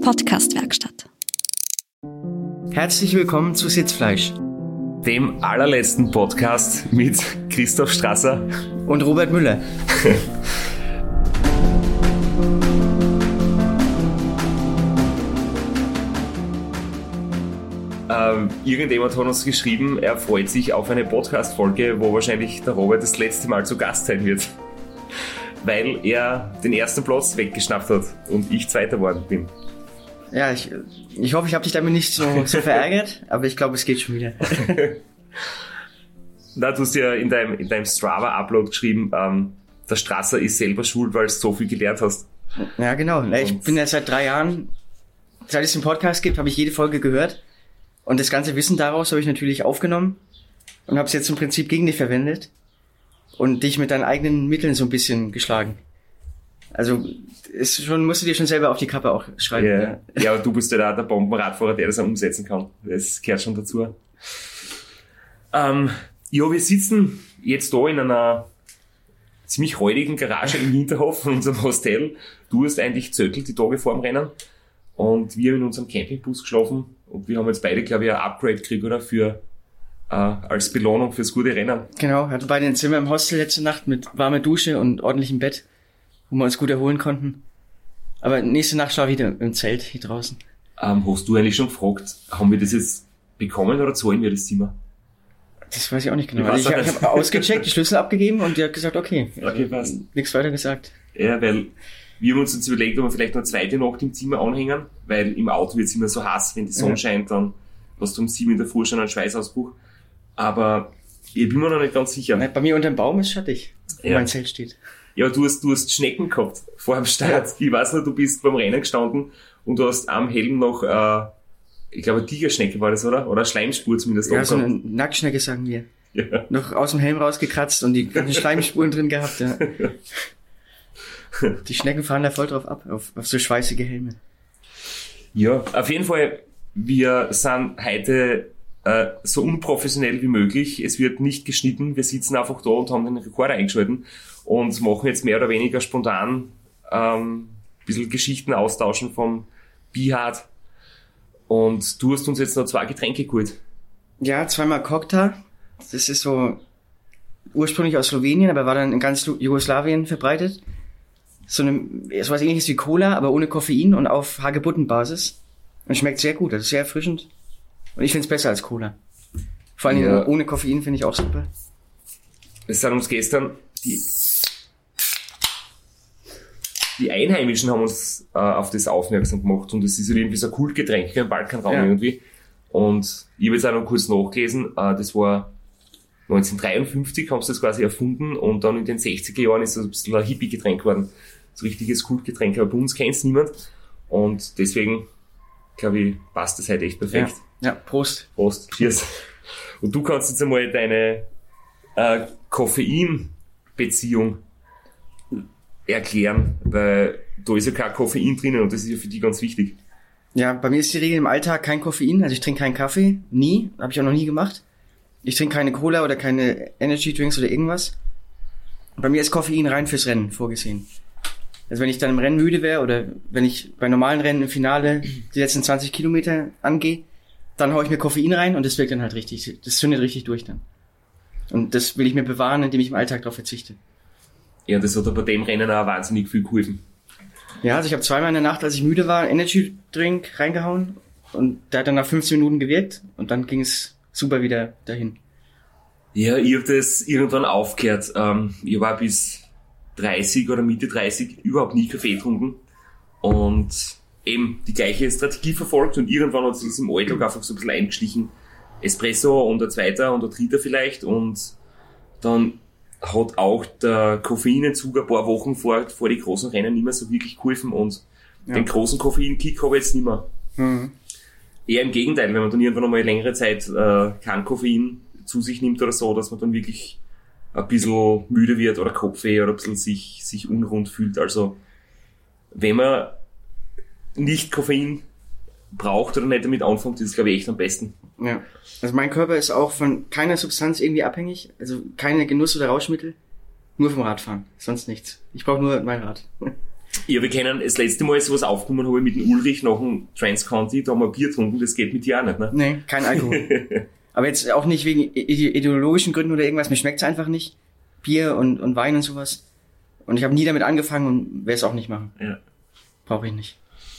Podcast-Werkstatt. Herzlich willkommen zu Sitzfleisch, dem allerletzten Podcast mit Christoph Strasser und Robert Müller. Irgendjemand hat uns geschrieben, er freut sich auf eine Podcast-Folge, wo wahrscheinlich der Robert das letzte Mal zu Gast sein wird, weil er den ersten Platz weggeschnappt hat und ich Zweiter geworden bin. Ja, ich hoffe, ich habe dich damit nicht so verärgert, aber ich glaube, es geht schon wieder. Na, du hast ja in deinem Strava-Upload geschrieben, der Strasser ist selber schuld, weil du so viel gelernt hast. Ja, genau. Ich bin ja seit 3 Jahren, seit es den Podcast gibt, habe ich jede Folge gehört. Und das ganze Wissen daraus habe ich natürlich aufgenommen und habe es jetzt im Prinzip gegen dich verwendet und dich mit deinen eigenen Mitteln so ein bisschen geschlagen. Also musst du dir schon selber auf die Kappe auch schreiben. Yeah. Ja, aber du bist ja da der Bombenradfahrer, der das auch umsetzen kann. Das gehört schon dazu. Ja, wir sitzen jetzt da in einer ziemlich räudigen Garage im Hinterhof von unserem Hostel. Du hast eigentlich zöckelt die Tage vor dem Rennen und wir haben in unserem Campingbus geschlafen und wir haben jetzt beide, glaube ich, ein Upgrade gekriegt, oder? Als Belohnung fürs gute Rennen. Genau, hatten beide ein Zimmer im Hostel letzte Nacht mit warmer Dusche und ordentlichem Bett, wo wir uns gut erholen konnten. Aber nächste Nacht war wieder im Zelt hier draußen. Hast du eigentlich schon gefragt, haben wir das jetzt bekommen oder zahlen wir das Zimmer? Das weiß ich auch nicht genau. Ich habe ausgecheckt, die Schlüssel abgegeben und die hat gesagt, okay. Okay, passt. Nichts weiter gesagt. Ja, weil wir haben uns jetzt überlegt, ob wir vielleicht noch eine zweite Nacht im Zimmer anhängen, weil im Auto wird es immer so heiß, wenn die Sonne scheint, dann hast du um 7 in der Früh schon einen Schweißausbruch. Aber ich bin mir noch nicht ganz sicher. Bei mir unter dem Baum ist schattig, wo mein Zelt steht. Ja, du hast Schnecken gehabt vor dem Start. Ja. Ich weiß noch, du bist beim Rennen gestanden und du hast am Helm noch, ich glaube, eine Tigerschnecke war das, oder? Oder eine Schleimspur zumindest. Ja, so eine Nacktschnecke, sagen wir. Ja. Noch aus dem Helm rausgekratzt und die ganzen Schleimspuren drin gehabt, ja. Die Schnecken fahren da voll drauf ab, auf so schweißige Helme. Ja, auf jeden Fall, wir sind heute so unprofessionell wie möglich. Es wird nicht geschnitten, wir sitzen einfach da und haben den Rekorder eingeschalten und machen jetzt mehr oder weniger spontan ein bisschen Geschichten austauschen vom Bihard. Und du hast uns jetzt noch 2 Getränke geholt. Ja, 2-mal Kokta. Das ist so ursprünglich aus Slowenien, aber war dann in ganz Jugoslawien verbreitet. So was ähnliches wie Cola, aber ohne Koffein und auf Hagebuttenbasis. Und schmeckt sehr gut, also sehr erfrischend. Und ich finde es besser als Cola. Vor allem ohne Koffein finde ich auch super. Es sind uns gestern die Einheimischen haben uns auf das aufmerksam gemacht und es ist irgendwie so ein Kultgetränk im Balkanraum irgendwie. Und ich habe jetzt auch noch kurz nachgelesen, das war 1953 haben sie das quasi erfunden und dann in den 60er Jahren ist es ein bisschen ein Hippie-Getränk geworden. So ein richtiges Kultgetränk, aber bei uns kennt es niemand. Und deswegen, glaube ich, passt das heute echt perfekt. Ja, Prost. Prost, cheers. Und du kannst jetzt einmal deine Koffeinbeziehung erklären, weil da ist ja kein Koffein drinnen und das ist ja für dich ganz wichtig. Ja, bei mir ist die Regel im Alltag kein Koffein, also ich trinke keinen Kaffee, nie, habe ich auch noch nie gemacht. Ich trinke keine Cola oder keine Energy Drinks oder irgendwas. Bei mir ist Koffein rein fürs Rennen vorgesehen. Also wenn ich dann im Rennen müde wäre oder wenn ich bei normalen Rennen im Finale die letzten 20 Kilometer angehe, dann haue ich mir Koffein rein und das wirkt dann halt richtig, das zündet richtig durch dann. Und das will ich mir bewahren, indem ich im Alltag darauf verzichte. Ja, das hat aber bei dem Rennen auch wahnsinnig viel geholfen. Ja, also ich habe 2-mal in der Nacht, als ich müde war, Energy Drink reingehauen und der hat dann nach 15 Minuten gewirkt und dann ging es super wieder dahin. Ja, ich habe das irgendwann aufgehört. Ich war bis 30 oder Mitte 30 überhaupt nie Kaffee getrunken und eben die gleiche Strategie verfolgt und irgendwann hat sich im Alltag einfach so ein bisschen eingeschlichen. Espresso und ein zweiter und ein dritter vielleicht und dann hat auch der Koffeinentzug ein paar Wochen vor die großen Rennen nicht mehr so wirklich geholfen und den großen Koffeinkick habe ich jetzt nicht mehr. Mhm. Eher im Gegenteil, wenn man dann irgendwann einmal längere Zeit kein Koffein zu sich nimmt oder so, dass man dann wirklich ein bisschen müde wird oder Kopfweh oder ein bisschen sich unrund fühlt. Also wenn man nicht Koffein braucht oder nicht damit anfängt, ist es, glaube ich, echt am besten. Ja, also mein Körper ist auch von keiner Substanz irgendwie abhängig, also keine Genuss- oder Rauschmittel, nur vom Radfahren, sonst nichts. Ich brauche nur mein Rad. Ja, wir kennen, das letzte Mal, als sowas aufgekommen habe, ich mit dem Ulrich nach dem Trans-County, da haben wir Bier getrunken, das geht mit dir auch nicht, ne? Nee, kein Alkohol. Aber jetzt auch nicht wegen ideologischen Gründen oder irgendwas, mir schmeckt's einfach nicht. Bier und Wein und sowas. Und ich habe nie damit angefangen und werde es auch nicht machen. Ja. Brauche ich nicht.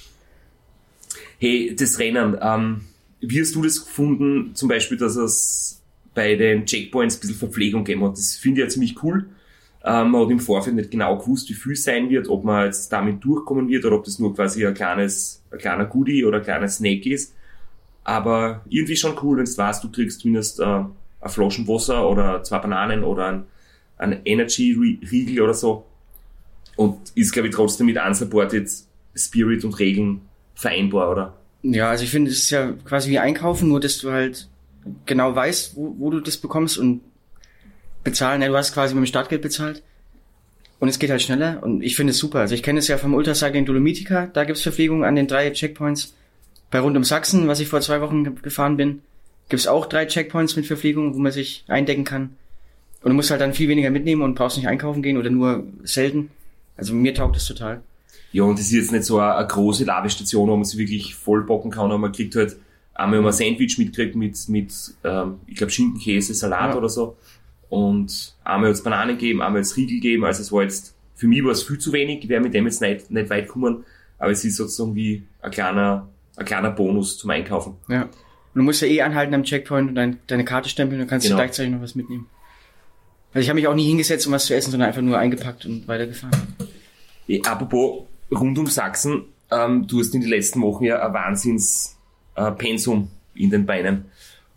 Hey, das Rennen, wie hast du das gefunden, zum Beispiel, dass es bei den Checkpoints ein bisschen Verpflegung gegeben hat? Das finde ich ja ziemlich cool. Man hat im Vorfeld nicht genau gewusst, wie viel es sein wird, ob man jetzt damit durchkommen wird oder ob das nur quasi ein kleiner Goodie oder ein kleiner Snack ist. Aber irgendwie schon cool, wenn du weißt, du kriegst zumindest eine Flaschen Wasser oder 2 Bananen oder ein Energy-Riegel oder so. Und ist, glaube ich, trotzdem mit Unsupported Spirit und Regeln vereinbar, oder? Ja, also ich finde, es ist ja quasi wie Einkaufen, nur dass du halt genau weißt, wo du das bekommst und bezahlen. Ja, du hast quasi mit dem Startgeld bezahlt und es geht halt schneller und ich finde es super. Also ich kenne es ja vom Ultracycling Dolomitica, da gibt's Verpflegung an den 3 Checkpoints. Bei Rund um Sachsen, was ich vor 2 Wochen gefahren bin, gibt's auch 3 Checkpoints mit Verpflegung, wo man sich eindecken kann. Und du musst halt dann viel weniger mitnehmen und brauchst nicht einkaufen gehen oder nur selten. Also mir taugt das total. Ja, und das ist jetzt nicht so eine große Ladestation, wo man sich wirklich vollbocken kann, aber man kriegt halt einmal ein Sandwich mitkriegt mit ich glaube Schinken, Käse, Salat oder so. Und einmal jetzt Bananen geben, einmal jetzt Riegel geben. Also es war jetzt, für mich war es viel zu wenig, ich wäre mit dem jetzt nicht weit gekommen, aber es ist sozusagen wie ein kleiner Bonus zum Einkaufen. Ja. Und du musst ja anhalten am Checkpoint und deine Karte stempeln und dann kannst du gleichzeitig noch was mitnehmen. Also ich habe mich auch nie hingesetzt, um was zu essen, sondern einfach nur eingepackt und weitergefahren. Ja, apropos rund um Sachsen, du hast in den letzten Wochen ja ein Wahnsinns Pensum in den Beinen.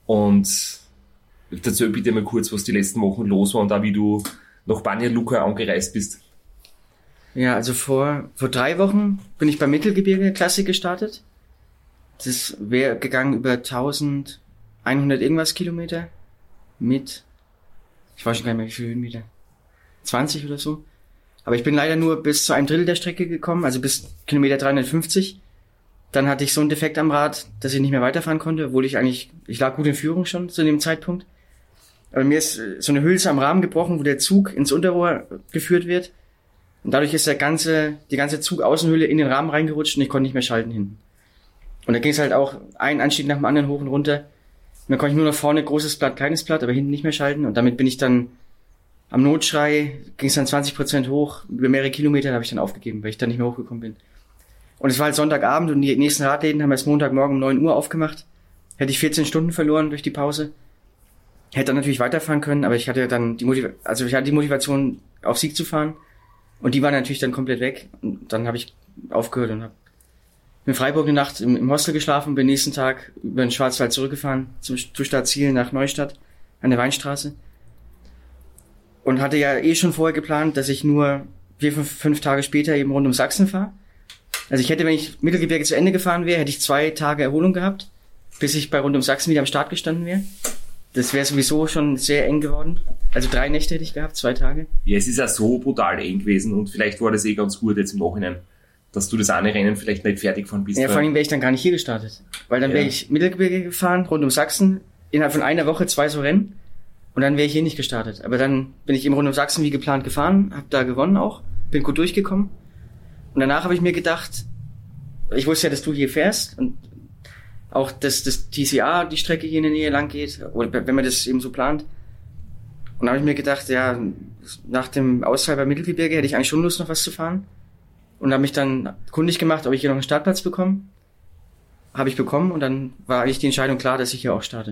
Und erzähl bitte mal kurz, was die letzten Wochen los war und auch wie du nach Banja Luka angereist bist. Ja, also vor 3 Wochen bin ich beim Mittelgebirge Klassik gestartet. Das wäre gegangen über 1100 irgendwas Kilometer mit, ich weiß schon gar nicht mehr wie viele Höhenmeter, 20 oder so. Aber ich bin leider nur bis zu einem Drittel der Strecke gekommen, also bis Kilometer 350. Dann hatte ich so einen Defekt am Rad, dass ich nicht mehr weiterfahren konnte, obwohl ich lag gut in Führung schon zu dem Zeitpunkt. Aber mir ist so eine Hülse am Rahmen gebrochen, wo der Zug ins Unterrohr geführt wird. Und dadurch ist die ganze Zugaußenhülle in den Rahmen reingerutscht und ich konnte nicht mehr schalten hinten. Und da ging es halt auch ein Anstieg nach dem anderen hoch und runter. Und dann konnte ich nur noch vorne großes Blatt, kleines Blatt, aber hinten nicht mehr schalten. Und damit bin ich dann am Notschrei, ging es dann 20% hoch, über mehrere Kilometer habe ich dann aufgegeben, weil ich dann nicht mehr hochgekommen bin. Und es war halt Sonntagabend und die nächsten Radläden haben erst Montagmorgen um 9 Uhr aufgemacht. Hätte ich 14 Stunden verloren durch die Pause. Hätte dann natürlich weiterfahren können, aber ich hatte dann die Motivation, auf Sieg zu fahren. Und die war natürlich dann komplett weg. Und dann habe ich aufgehört und habe in Freiburg eine Nacht im Hostel geschlafen, bin nächsten Tag über den Schwarzwald zurückgefahren, zum Startziel nach Neustadt an der Weinstraße. Und hatte ja schon vorher geplant, dass ich nur 4-5 Tage später eben rund um Sachsen fahre. Also ich hätte, wenn ich Mittelgebirge zu Ende gefahren wäre, hätte ich 2 Tage Erholung gehabt, bis ich bei rund um Sachsen wieder am Start gestanden wäre. Das wäre sowieso schon sehr eng geworden. Also 3 Nächte hätte ich gehabt, 2 Tage. Ja, es ist ja so brutal eng gewesen und vielleicht war das ganz gut jetzt im Nachhinein, dass du das eine Rennen vielleicht nicht fertig gefahren bist. Ja, vor allem wäre ich dann gar nicht hier gestartet. Weil dann wäre ich Mittelgebirge gefahren, rund um Sachsen, innerhalb von einer Woche 2 so Rennen und dann wäre ich hier nicht gestartet. Aber dann bin ich eben rund um Sachsen wie geplant gefahren, habe da gewonnen auch, bin gut durchgekommen. Und danach habe ich mir gedacht, ich wusste ja, dass du hier fährst und auch, dass das TCA die Strecke hier in der Nähe lang geht, oder wenn man das eben so plant. Und da habe ich mir gedacht, ja, nach dem Ausfall bei Mittelgebirge hätte ich eigentlich schon Lust, noch was zu fahren. Und habe mich dann kundig gemacht, ob ich hier noch einen Startplatz bekomme. Habe ich bekommen und dann war eigentlich die Entscheidung klar, dass ich hier auch starte.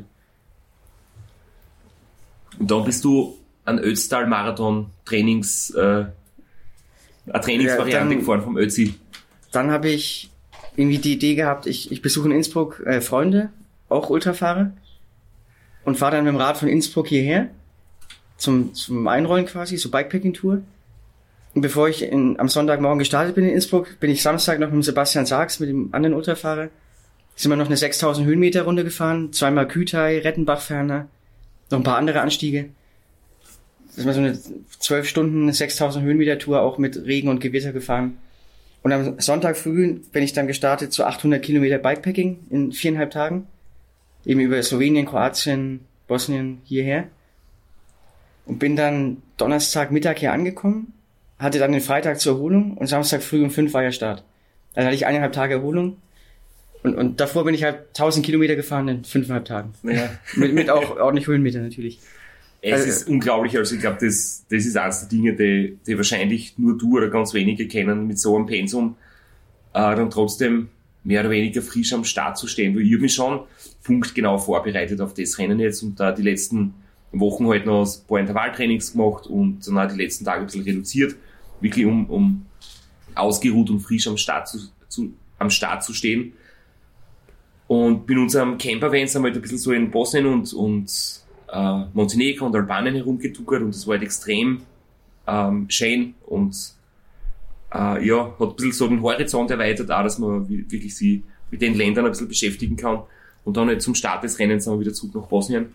Und dann bist du an Ötztal-Marathon eine Trainingsvariante gefahren vom Ötzi. Dann habe ich irgendwie die Idee gehabt, ich besuche in Innsbruck Freunde, auch Ultrafahrer, und fahre dann mit dem Rad von Innsbruck hierher zum Einrollen quasi, so Bikepacking-Tour. Und bevor ich am Sonntagmorgen gestartet bin in Innsbruck, bin ich Samstag noch mit dem Sebastian Sachs, mit dem anderen Ultrafahrer, sind wir noch eine 6000 Höhenmeter Runde gefahren, 2-mal Kütai, Rettenbach-Ferner, noch ein paar andere Anstiege. Das war so eine 12 Stunden, 6000 Höhenmeter Tour, auch mit Regen und Gewitter gefahren. Und am Sonntag früh bin ich dann gestartet zu 800 Kilometer Bikepacking in 4,5 Tagen. Eben über Slowenien, Kroatien, Bosnien hierher. Und bin dann Donnerstagmittag hier angekommen. hatte dann den Freitag zur Erholung und Samstag früh um 5 war ja Start. Dann hatte ich 1,5 Tage Erholung und davor bin ich halt 1000 Kilometer gefahren in 5,5 Tagen. Ja. mit auch ordentlich Höhenmeter natürlich. Es ist unglaublich, also ich glaube, das ist eines der Dinge, die wahrscheinlich nur du oder ganz wenige kennen, mit so einem Pensum dann trotzdem mehr oder weniger frisch am Start zu stehen. Weil ich habe mich schon punktgenau vorbereitet auf das Rennen jetzt und da die letzten Wochen halt noch ein paar Intervalltrainings gemacht und dann auch die letzten Tage ein bisschen reduziert, wirklich um ausgeruht und frisch am Start zu stehen. Und bei unserem Camper-Van sind wir halt ein bisschen so in Bosnien und Montenegro und Albanien herumgetuckert und das war halt extrem schön und hat ein bisschen so den Horizont erweitert, auch, dass man wirklich sich mit den Ländern ein bisschen beschäftigen kann. Und dann halt zum Start des Rennens sind wir wieder zurück nach Bosnien.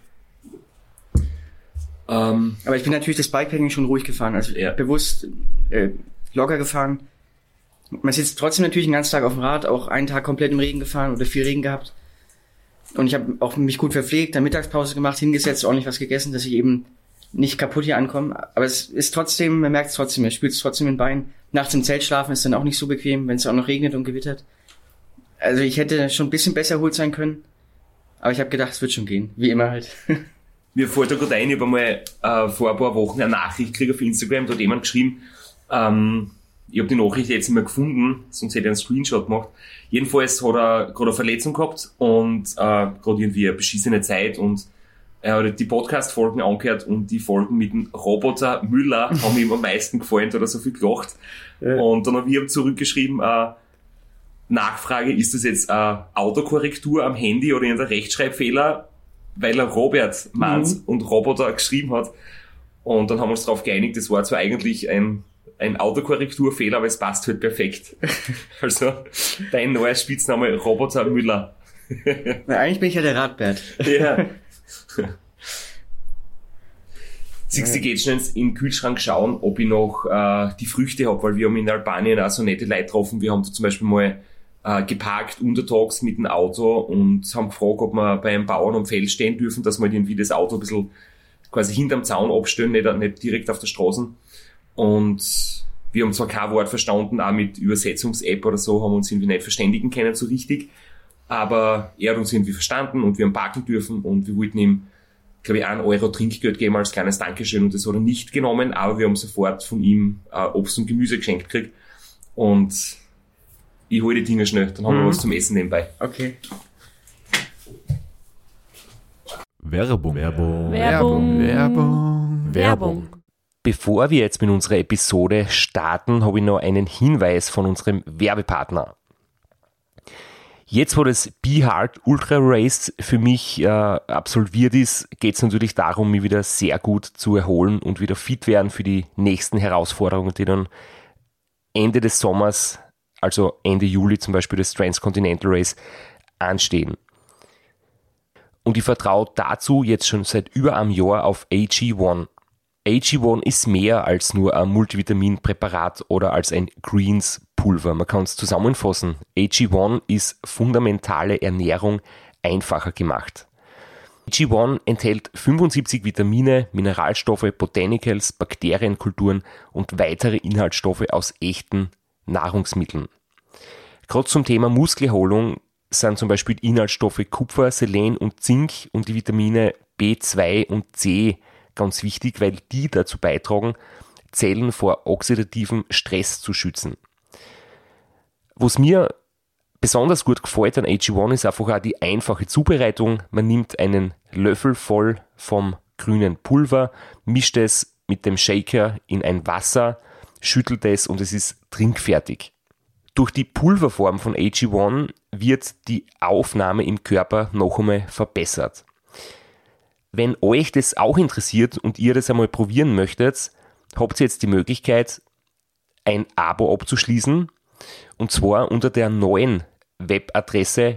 Aber ich bin natürlich das Bikepacking schon ruhig gefahren, also bewusst locker gefahren. Man sitzt trotzdem natürlich den ganzen Tag auf dem Rad, auch einen Tag komplett im Regen gefahren oder viel Regen gehabt. Und ich habe auch mich gut verpflegt, dann Mittagspause gemacht, hingesetzt, ordentlich was gegessen, dass ich eben nicht kaputt hier ankomme. Aber es ist trotzdem, man merkt es trotzdem, man spürt es trotzdem in den Beinen. Nachts im Zelt schlafen ist dann auch nicht so bequem, wenn es auch noch regnet und gewittert. Also ich hätte schon ein bisschen besser erholt sein können. Aber ich habe gedacht, es wird schon gehen, wie immer halt. Mir fällt da gerade ein, ich habe einmal vor ein paar Wochen eine Nachricht gekriegt auf Instagram, da hat jemand geschrieben, ich habe die Nachricht jetzt nicht mehr gefunden, sonst hätte ich einen Screenshot gemacht. Jedenfalls hat er gerade eine Verletzung gehabt und gerade irgendwie eine beschissene Zeit und er hat die Podcast-Folgen angehört und die Folgen mit dem Roboter Müller haben ihm am meisten gefallen, da hat er so viel gelacht. Ja. Und dann habe ich ihm zurückgeschrieben, Nachfrage, ist das jetzt Autokorrektur am Handy oder irgendein Rechtschreibfehler, weil er Robert meint und Roboter geschrieben hat. Und dann haben wir uns darauf geeinigt, das war zwar eigentlich ein Autokorrekturfehler, aber es passt halt perfekt. Also, dein neuer Spitzname Roboter Müller. Na, eigentlich bin ich ja der Radbert. Ja. Siehst du, geht schnell in den Kühlschrank schauen, ob ich noch die Früchte habe, weil wir haben in Albanien auch so nette Leute getroffen. Wir haben da zum Beispiel mal geparkt untertags mit dem Auto und haben gefragt, ob wir bei einem Bauern am Feld stehen dürfen, dass wir halt irgendwie das Auto ein bisschen quasi hinterm Zaun abstellen, nicht direkt auf der Straße. Und wir haben zwar kein Wort verstanden, auch mit Übersetzungs-App oder so, haben uns irgendwie nicht verständigen können so richtig, aber er hat uns irgendwie verstanden und wir haben parken dürfen und wir wollten ihm, glaube ich, 1 Euro Trinkgeld geben als kleines Dankeschön und das hat er nicht genommen, aber wir haben sofort von ihm Obst und Gemüse geschenkt gekriegt und ich hole die Dinger schnell, dann haben wir was zum Essen nebenbei. Okay. Werbung. Bevor wir jetzt mit unserer Episode starten, habe ich noch einen Hinweis von unserem Werbepartner. Jetzt, wo das Be Hard Ultra Race für mich absolviert ist, geht es natürlich darum, mich wieder sehr gut zu erholen und wieder fit werden für die nächsten Herausforderungen, die dann Ende des Sommers, also Ende Juli zum Beispiel das Transcontinental Race, anstehen. Und ich vertraue dazu jetzt schon seit über einem Jahr auf AG1. AG1 ist mehr als nur ein Multivitaminpräparat oder als ein Greens-Pulver. Man kann es zusammenfassen. AG1 ist fundamentale Ernährung einfacher gemacht. AG1 enthält 75 Vitamine, Mineralstoffe, Botanicals, Bakterienkulturen und weitere Inhaltsstoffe aus echten Nahrungsmitteln. Gerade zum Thema Muskelerholung sind zum Beispiel Inhaltsstoffe Kupfer, Selen und Zink und die Vitamine B2 und C ganz wichtig, weil die dazu beitragen, Zellen vor oxidativem Stress zu schützen. Was mir besonders gut gefällt an AG1 ist einfach auch die einfache Zubereitung. Man nimmt einen Löffel voll vom grünen Pulver, mischt es mit dem Shaker in ein Wasser, schüttelt es und es ist trinkfertig. Durch die Pulverform von AG1 wird die Aufnahme im Körper noch einmal verbessert. Wenn euch das auch interessiert und ihr das einmal probieren möchtet, habt ihr jetzt die Möglichkeit, ein Abo abzuschließen, und zwar unter der neuen Webadresse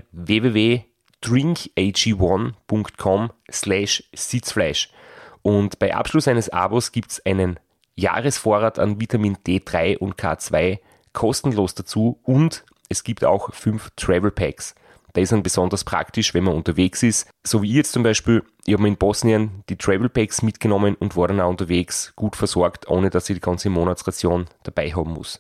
www.drinkag1.com/Sitzfleisch. Und bei Abschluss eines Abos gibt es einen Jahresvorrat an Vitamin D3 und K2 kostenlos dazu und es gibt auch 5 Travel Packs. Der ist dann besonders praktisch, wenn man unterwegs ist. So wie ich jetzt zum Beispiel, ich habe mir in Bosnien die Travel Packs mitgenommen und war dann auch unterwegs gut versorgt, ohne dass ich die ganze Monatsration dabei haben muss.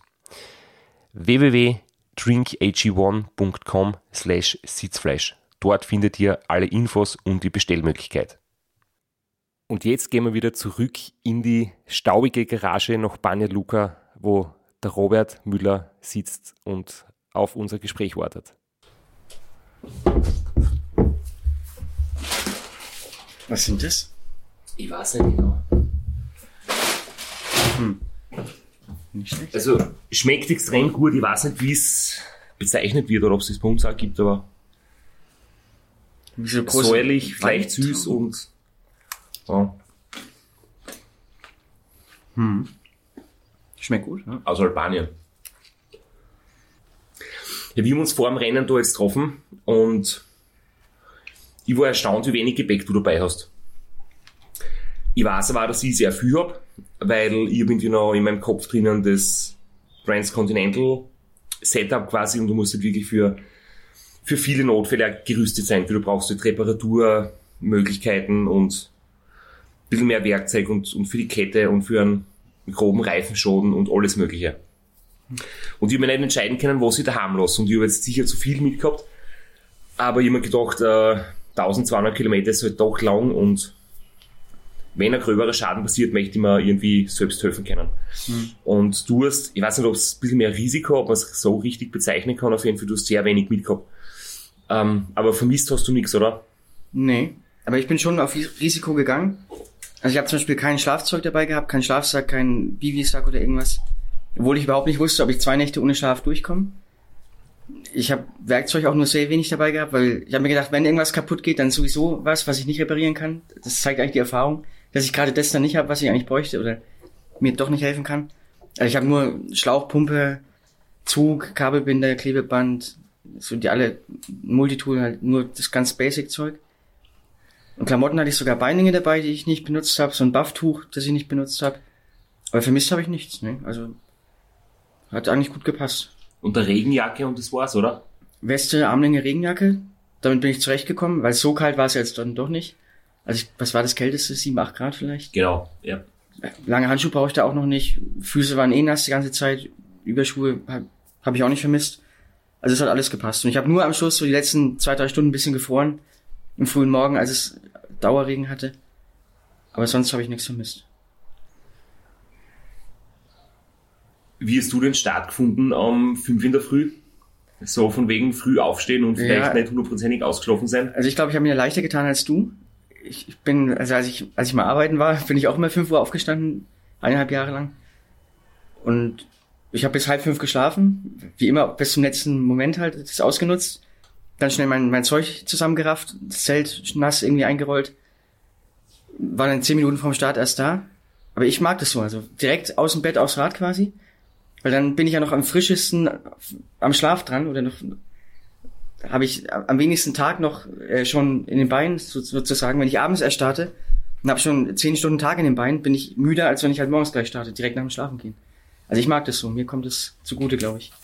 www.drinkag1.com/Sitzfleisch. Dort findet ihr alle Infos und die Bestellmöglichkeit. Und jetzt gehen wir wieder zurück in die staubige Garage nach Banja Luka, wo der Robert Müller sitzt und auf unser Gespräch wartet. Was sind das? Ich weiß nicht genau. Nicht schlecht. Also, schmeckt extrem gut. Ich weiß nicht, wie es bezeichnet wird oder ob es das bei uns auch gibt, aber So groß säuerlich, vielleicht süß und ja, Schmeckt gut, ne? aus Albanien. Ja, wir haben uns vor dem Rennen da jetzt getroffen und ich war erstaunt, wie wenig Gepäck du dabei hast. Ich weiß aber auch, dass ich sehr viel habe, weil ich habe irgendwie noch in meinem Kopf drinnen das Transcontinental Setup quasi und du musst halt wirklich für viele Notfälle auch gerüstet sein. Du brauchst halt Reparaturmöglichkeiten und ein bisschen mehr Werkzeug und für die Kette und für einen groben Reifenschaden und alles Mögliche. Und ich habe mir nicht entscheiden können, was ich daheim lasse. Und ich habe jetzt sicher zu viel mitgehabt. Aber ich habe mir gedacht, 1200 Kilometer ist halt doch lang und wenn ein gröberer Schaden passiert, möchte ich mir irgendwie selbst helfen können. Und du hast, ich weiß nicht, ob es ein bisschen mehr Risiko, ob man es so richtig bezeichnen kann, auf jeden Fall, du hast sehr wenig mitgehabt. Aber vermisst hast du nichts, oder? Nee, aber ich bin schon auf Risiko gegangen. Also ich habe zum Beispiel kein Schlafzeug dabei gehabt, keinen Schlafsack, keinen Bivisack oder irgendwas. Obwohl ich überhaupt nicht wusste, ob ich 2 Nächte ohne Schlaf durchkomme. Ich habe Werkzeug auch nur sehr wenig dabei gehabt, weil ich habe mir gedacht, wenn irgendwas kaputt geht, dann sowieso was ich nicht reparieren kann. Das zeigt eigentlich die Erfahrung, dass ich gerade das dann nicht habe, was ich eigentlich bräuchte oder mir doch nicht helfen kann. Also ich habe nur Schlauchpumpe, Zug, Kabelbinder, Klebeband, so die alle Multitool, halt nur das ganz Basic-Zeug. Und Klamotten hatte ich sogar Beininge dabei, die ich nicht benutzt habe, so ein Bufftuch, das ich nicht benutzt habe. Aber vermisst habe ich nichts, ne? Also hat eigentlich gut gepasst. Und der Regenjacke und das war's, oder? Weste, Armlänge, Regenjacke, damit bin ich zurechtgekommen, weil so kalt war es jetzt dann doch nicht. Also was war das Kälteste? 7, 8 Grad vielleicht? Genau, ja. Lange Handschuhe brauche ich da auch noch nicht. Füße waren nass die ganze Zeit. Überschuhe habe ich auch nicht vermisst. Also es hat alles gepasst. Und ich habe nur am Schluss so die letzten 2-3 Stunden ein bisschen gefroren. Im frühen Morgen, als es Dauerregen hatte. Aber sonst habe ich nichts vermisst. Wie hast du den Start gefunden am 5 in der Früh? So von wegen früh aufstehen und vielleicht nicht 100%ig ausgeschlafen sein? Also ich glaube, ich habe mir leichter getan als du. Ich bin, also als ich mal arbeiten war, bin ich auch immer 5 Uhr aufgestanden, 1,5 Jahre lang. Und ich habe bis 4:30 geschlafen, wie immer bis zum letzten Moment halt, das ausgenutzt. Dann schnell mein Zeug zusammengerafft, das Zelt nass irgendwie eingerollt. War dann 10 Minuten vorm Start erst da. Aber ich mag das so, also direkt aus dem Bett aufs Rad quasi. Weil dann bin ich ja noch am frischesten am Schlaf dran oder noch habe ich am wenigsten Tag noch schon in den Beinen sozusagen. Wenn ich abends erst starte und habe schon 10 Stunden Tag in den Beinen, bin ich müder, als wenn ich halt morgens gleich starte, direkt nach dem Schlafen gehen. Also ich mag das so, mir kommt das zugute, glaube ich.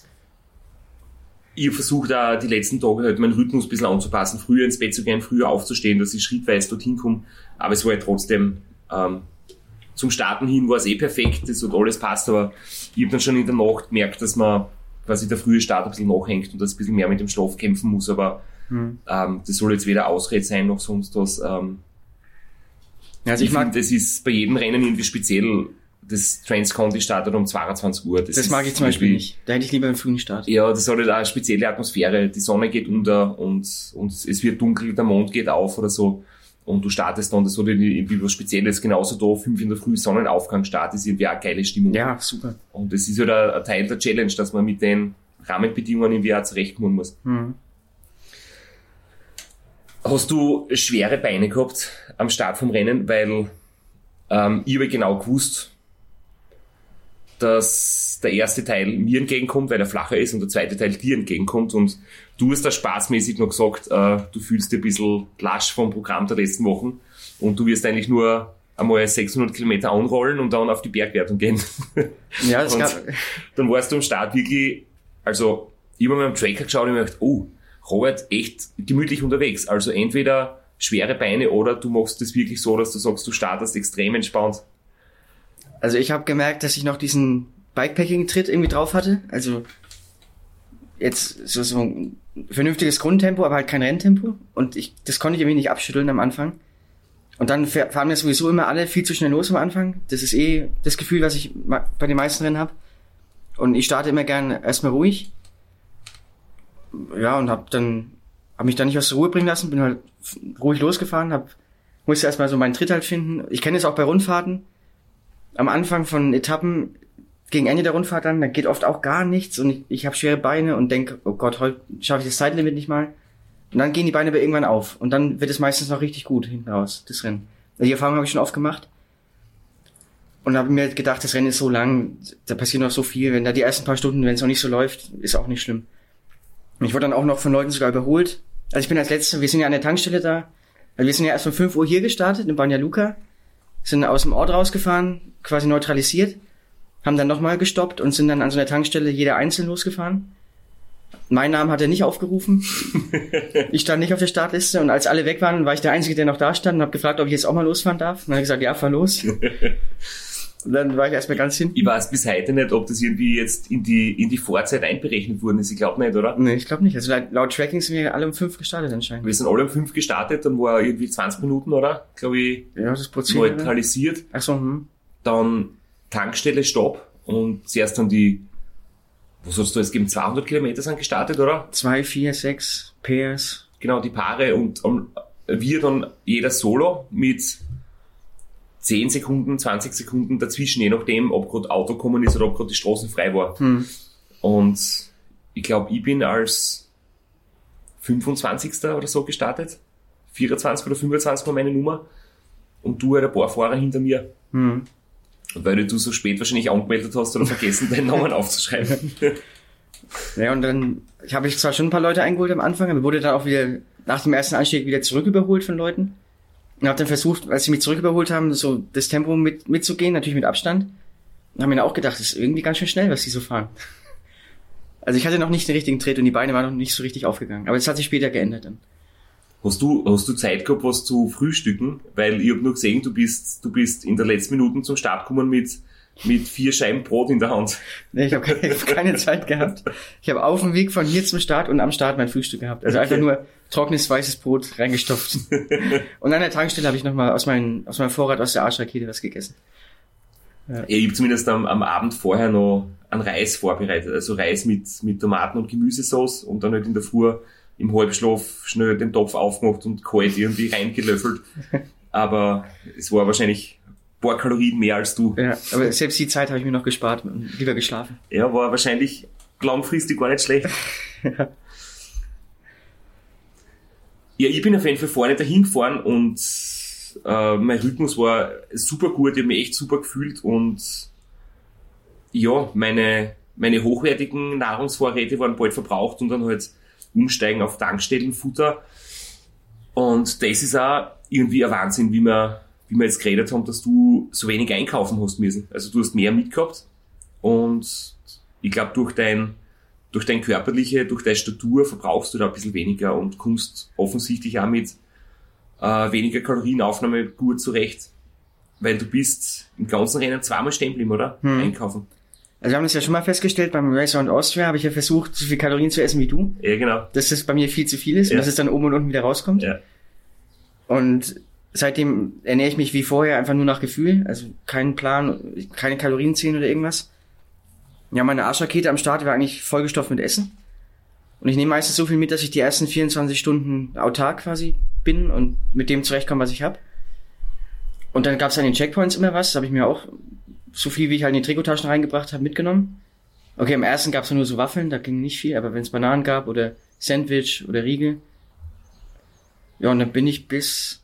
Ich versuche da die letzten Tage halt meinen Rhythmus ein bisschen anzupassen, früher ins Bett zu gehen, früher aufzustehen, dass ich schrittweise dorthin komme. Aber es war ja trotzdem, zum Starten hin war es perfekt, das hat alles passt, aber ich habe dann schon in der Nacht gemerkt, dass man quasi der frühe Start ein bisschen nachhängt und dass ein bisschen mehr mit dem Schlaf kämpfen muss, aber das soll jetzt weder Ausrede sein noch sonst was. Also ich mag, das ist bei jedem Rennen irgendwie speziell. Das Transconti startet um 22 Uhr. Das mag ich zum Beispiel nicht. Da hätte ich lieber einen frühen Start. Ja, das hat halt auch eine spezielle Atmosphäre. Die Sonne geht unter und es wird dunkel, der Mond geht auf oder so. Und du startest dann, das hat irgendwie was Spezielles. Genauso da, 5 in der Früh Sonnenaufgang Start ist irgendwie auch eine geile Stimmung. Ja, super. Und das ist halt ein Teil der Challenge, dass man mit den Rahmenbedingungen irgendwie auch zurechtkommen muss. Hast du schwere Beine gehabt am Start vom Rennen? Weil ich habe genau gewusst, dass der erste Teil mir entgegenkommt, weil er flacher ist und der zweite Teil dir entgegenkommt und du hast da spaßmäßig noch gesagt, du fühlst dich ein bisschen lasch vom Programm der letzten Wochen und du wirst eigentlich nur einmal 600 Kilometer anrollen und dann auf die Bergwertung gehen. Ja, das und gab... dann warst du am Start wirklich, also ich habe mir am Tracker geschaut und mir gedacht, Robert, echt gemütlich unterwegs. Also entweder schwere Beine oder du machst das wirklich so, dass du sagst, du startest extrem entspannt. Also ich habe gemerkt, dass ich noch diesen Bikepacking-Tritt irgendwie drauf hatte. Also jetzt so ein vernünftiges Grundtempo, aber halt kein Renntempo. Und das konnte ich irgendwie nicht abschütteln am Anfang. Und dann fahren mir sowieso immer alle viel zu schnell los am Anfang. Das ist das Gefühl, was ich bei den meisten Rennen habe. Und ich starte immer gern erstmal ruhig. Ja, und hab mich dann nicht aus der Ruhe bringen lassen, bin halt ruhig losgefahren, musste erstmal so meinen Tritt halt finden. Ich kenne es auch bei Rundfahrten. Am Anfang von Etappen, gegen Ende der Rundfahrt dann, da geht oft auch gar nichts und ich habe schwere Beine und denke, oh Gott, heute schaffe ich das Zeitlimit nicht mal. Und dann gehen die Beine aber irgendwann auf und dann wird es meistens noch richtig gut hinten raus, das Rennen. Die Erfahrung habe ich schon oft gemacht und habe mir gedacht, das Rennen ist so lang, da passiert noch so viel, wenn da die ersten paar Stunden, wenn es noch nicht so läuft, ist auch nicht schlimm. Und ich wurde dann auch noch von Leuten sogar überholt. Also ich bin als Letzter, wir sind ja an der Tankstelle da, also wir sind ja erst um 5 Uhr hier gestartet, in Banja Luka, sind aus dem Ort rausgefahren, quasi neutralisiert, haben dann nochmal gestoppt und sind dann an so einer Tankstelle jeder einzeln losgefahren. Mein Namen hat er nicht aufgerufen. Ich stand nicht auf der Startliste und als alle weg waren, war ich der Einzige, der noch da stand und habe gefragt, ob ich jetzt auch mal losfahren darf. Und dann habe ich gesagt, ja, fahr los. Und dann war ich erstmal ganz hinten. Ich weiß bis heute nicht, ob das irgendwie jetzt in die Vorzeit einberechnet worden ist. Ich glaube nicht, oder? Nee, ich glaube nicht. Also laut Tracking sind wir alle um 5 gestartet anscheinend. Wir sind alle um 5 gestartet, dann war irgendwie 20 Minuten, oder? Glaube ich, ja, das Prozedere neutralisiert. Ach so, Dann Tankstelle, Stopp und zuerst dann was hast du jetzt gegeben, 200 Kilometer sind gestartet, oder? 2, 4, 6 PS. Genau, die Paare und wir dann jeder solo mit 10 Sekunden, 20 Sekunden dazwischen, je nachdem, ob gerade Auto gekommen ist oder ob gerade die Straßen frei war. Und ich glaube, ich bin als 25. oder so gestartet. 24 oder 25 war meine Nummer. Und du halt ein paar Fahrer hinter mir. Weil du so spät wahrscheinlich angemeldet hast oder vergessen, deinen Namen aufzuschreiben. Ja, und dann habe ich zwar schon ein paar Leute eingeholt am Anfang, aber wurde dann auch wieder nach dem ersten Anstieg wieder zurück überholt von Leuten. Und habe dann versucht, als sie mich zurück überholt haben, so das Tempo mitzugehen, natürlich mit Abstand. Und habe mir dann auch gedacht, das ist irgendwie ganz schön schnell, was die so fahren. Also ich hatte noch nicht den richtigen Tritt und die Beine waren noch nicht so richtig aufgegangen. Aber das hat sich später geändert dann. Hast du Zeit gehabt, was zu frühstücken? Weil ich habe nur gesehen, du bist in der letzten Minute zum Start gekommen mit 4 Scheiben Brot in der Hand. Nee, ich habe keine Zeit gehabt. Ich habe auf dem Weg von hier zum Start und am Start mein Frühstück gehabt. Also einfach nur trockenes, weißes Brot reingestopft. Und an der Tankstelle habe ich nochmal aus meinem Vorrat aus der Arschrakete was gegessen. Ja, ich habe zumindest am Abend vorher noch einen Reis vorbereitet. Also Reis mit Tomaten- und Gemüsesauce und dann halt in der Früh im Halbschlaf schnell den Topf aufgemacht und kalt irgendwie reingelöffelt. Aber es war wahrscheinlich ein paar Kalorien mehr als du. Ja, aber selbst die Zeit habe ich mir noch gespart und lieber geschlafen. Ja, war wahrscheinlich langfristig gar nicht schlecht. Ja, ich bin auf jeden Fall vorne dahin gefahren und mein Rhythmus war super gut, ich habe mich echt super gefühlt und ja, meine hochwertigen Nahrungsvorräte waren bald verbraucht und dann halt umsteigen auf Tankstellenfutter. Und das ist auch irgendwie ein Wahnsinn, wie wir jetzt geredet haben, dass du so wenig einkaufen hast müssen. Also du hast mehr mitgehabt und ich glaube durch deine Statur verbrauchst du da ein bisschen weniger und kommst offensichtlich auch mit weniger Kalorienaufnahme gut zurecht, weil du bist im ganzen Rennen zweimal stehen geblieben, oder? Einkaufen. Also wir haben das ja schon mal festgestellt, beim Race Around Austria habe ich ja versucht, so viel Kalorien zu essen wie du. Ja, genau. Dass das bei mir viel zu viel ist und dass es dann oben und unten wieder rauskommt. Ja. Und seitdem ernähre ich mich wie vorher einfach nur nach Gefühl, also keinen Plan, keine Kalorien zählen oder irgendwas. Ja, meine Arschrakete am Start war eigentlich vollgestopft mit Essen. Und ich nehme meistens so viel mit, dass ich die ersten 24 Stunden autark quasi bin und mit dem zurechtkomme, was ich habe. Und dann gab es an den Checkpoints immer was, da habe ich mir auch so viel, wie ich halt in die Trikottaschen reingebracht habe, mitgenommen. Okay, am ersten gab es nur so Waffeln, da ging nicht viel, aber wenn es Bananen gab oder Sandwich oder Riegel. Ja, und dann bin ich bis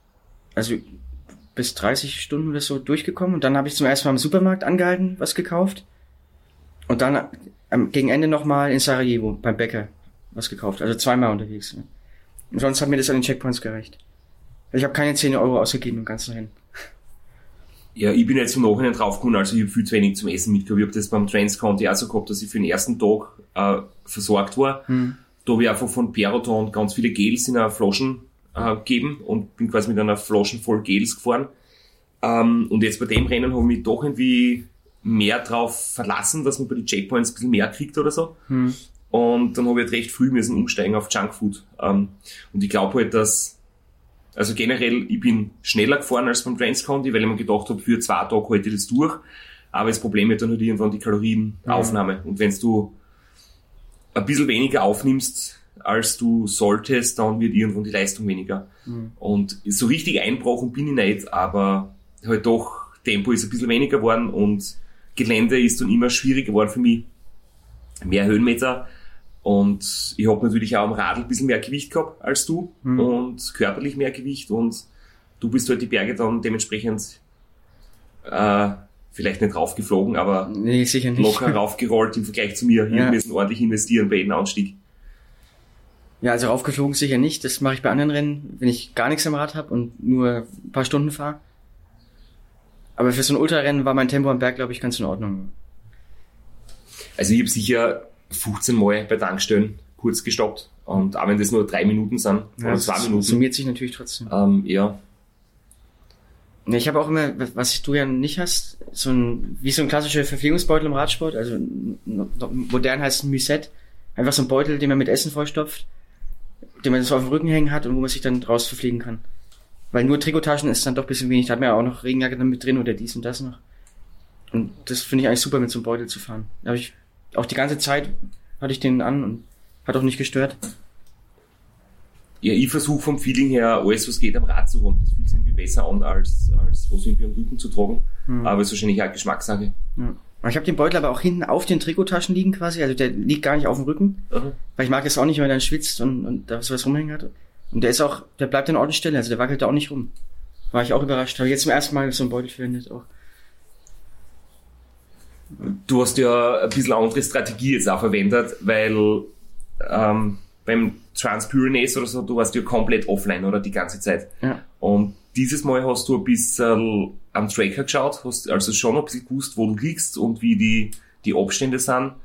30 Stunden oder so durchgekommen und dann habe ich zum ersten Mal im Supermarkt angehalten, was gekauft. Und dann gegen Ende nochmal in Sarajevo beim Bäcker was gekauft, also zweimal unterwegs. Ne? Und sonst hat mir das an den Checkpoints gereicht. Ich habe keine 10 Euro ausgegeben im ganzen Rennen. Ja, ich bin jetzt im Nachhinein draufgekommen, also ich habe viel zu wenig zum Essen mitgehabt. Ich habe das beim Transconti auch so gehabt, dass ich für den ersten Tag versorgt war. da habe ich einfach von Peloton ganz viele Gels in einer Flaschen gegeben und bin quasi mit einer Flaschen voll Gels gefahren. Und jetzt bei dem Rennen habe ich mich doch irgendwie mehr drauf verlassen, dass man bei den Checkpoints ein bisschen mehr kriegt oder so. Und dann habe ich halt recht früh müssen umsteigen auf Junkfood. Und ich glaube halt, dass, also generell, ich bin schneller gefahren als beim Transconti, weil ich mir gedacht habe, für 2 Tage halte ich das durch. Aber das Problem ist dann halt irgendwann die Kalorienaufnahme. Und wenn du ein bisschen weniger aufnimmst, als du solltest, dann wird irgendwann die Leistung weniger. Und so richtig einbrochen bin ich nicht, aber halt doch, Tempo ist ein bisschen weniger geworden und Gelände ist dann immer schwieriger geworden für mich. Mehr Höhenmeter. Und ich habe natürlich auch am Radl ein bisschen mehr Gewicht gehabt als du und körperlich mehr Gewicht und du bist halt die Berge dann dementsprechend vielleicht nicht raufgeflogen, aber nee, sicher nicht. Locker raufgerollt im Vergleich zu mir. Wir müssen ordentlich investieren bei jedem Anstieg. Ja, also raufgeflogen sicher nicht. Das mache ich bei anderen Rennen, wenn ich gar nichts am Rad habe und nur ein paar Stunden fahre. Aber für so ein Ultrarennen war mein Tempo am Berg, glaube ich, ganz in Ordnung. Also ich habe sicher 15 Mal bei Tankstellen kurz gestoppt. Und auch wenn das nur 3 Minuten sind, oder 2 Minuten. Das summiert sich natürlich trotzdem. Ja. Ich habe auch immer, was du ja nicht hast, wie so ein klassischer Verpflegungsbeutel im Radsport, also modern heißt ein Musette. Einfach so ein Beutel, den man mit Essen vollstopft, den man so auf dem Rücken hängen hat und wo man sich dann draus verpflegen kann. Weil nur Trikottaschen ist dann doch ein bisschen wenig. Da hat man ja auch noch Regenjacke dann mit drin oder dies und das noch. Und das finde ich eigentlich super, mit so einem Beutel zu fahren. Da habe ich auch die ganze Zeit hatte ich den an und hat auch nicht gestört. Ja, ich versuche vom Feeling her alles, was geht, am Rad zu haben. Das fühlt sich irgendwie besser an, als was irgendwie am Rücken zu tragen. Aber es ist wahrscheinlich auch Geschmackssache. Ja. Ich habe den Beutel aber auch hinten auf den Trikottaschen liegen quasi. Also der liegt gar nicht auf dem Rücken. Weil ich mag es auch nicht, wenn er dann schwitzt und da sowas rumhängen hat. Und der bleibt an Ort und Stelle. Also der wackelt da auch nicht rum. War ich auch überrascht. Habe ich jetzt zum ersten Mal so einen Beutel verwendet auch. Du hast ja ein bisschen andere Strategie jetzt auch verwendet, weil beim Trans-Pyrenees oder so, du warst ja komplett offline, oder, die ganze Zeit. Ja. Und dieses Mal hast du ein bisschen am Tracker geschaut, hast also schon ein bisschen gewusst, wo du liegst und wie die Abstände sind.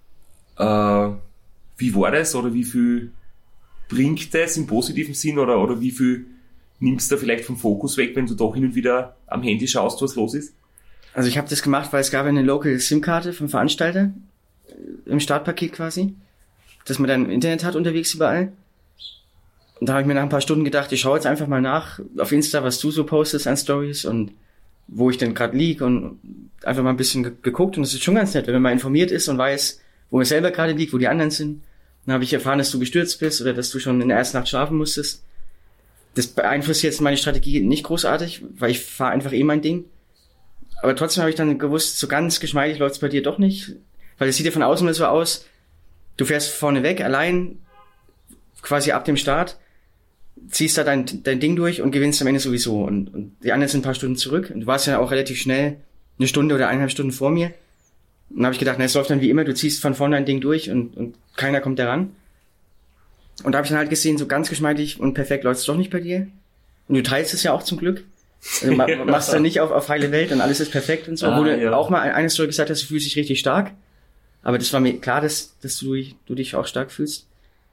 Wie war das, oder wie viel bringt das im positiven Sinn, oder wie viel nimmst du da vielleicht vom Fokus weg, wenn du doch hin und wieder am Handy schaust, was los ist? Also ich habe das gemacht, weil es gab eine Local SIM-Karte vom Veranstalter im Startpaket quasi, dass man dann Internet hat unterwegs überall. Und da habe ich mir nach ein paar Stunden gedacht, ich schaue jetzt einfach mal nach auf Insta, was du so postest an Stories und wo ich denn gerade lieg und einfach mal ein bisschen geguckt. Und das ist schon ganz nett, wenn man mal informiert ist und weiß, wo man selber gerade liegt, wo die anderen sind. Dann habe ich erfahren, dass du gestürzt bist oder dass du schon in der ersten Nacht schlafen musstest. Das beeinflusst jetzt meine Strategie nicht großartig, weil ich fahre einfach mein Ding. Aber trotzdem habe ich dann gewusst, so ganz geschmeidig läuft es bei dir doch nicht. Weil es sieht ja von außen so aus, du fährst vorne weg, allein, quasi ab dem Start, ziehst da dein Ding durch und gewinnst am Ende sowieso. Und die anderen sind ein paar Stunden zurück. Und du warst ja auch relativ schnell 1 Stunde oder 1,5 Stunden vor mir. Und dann habe ich gedacht, na, es läuft dann wie immer, du ziehst von vorne dein Ding durch und keiner kommt daran. Und da habe ich dann halt gesehen, so ganz geschmeidig und perfekt läuft es doch nicht bei dir. Und du teilst es ja auch zum Glück. Also machst dann nicht auf heile Welt und alles ist perfekt und so. Wo du auch mal eine Story gesagt hast, du fühlst dich richtig stark. Aber das war mir klar, dass du dich auch stark fühlst.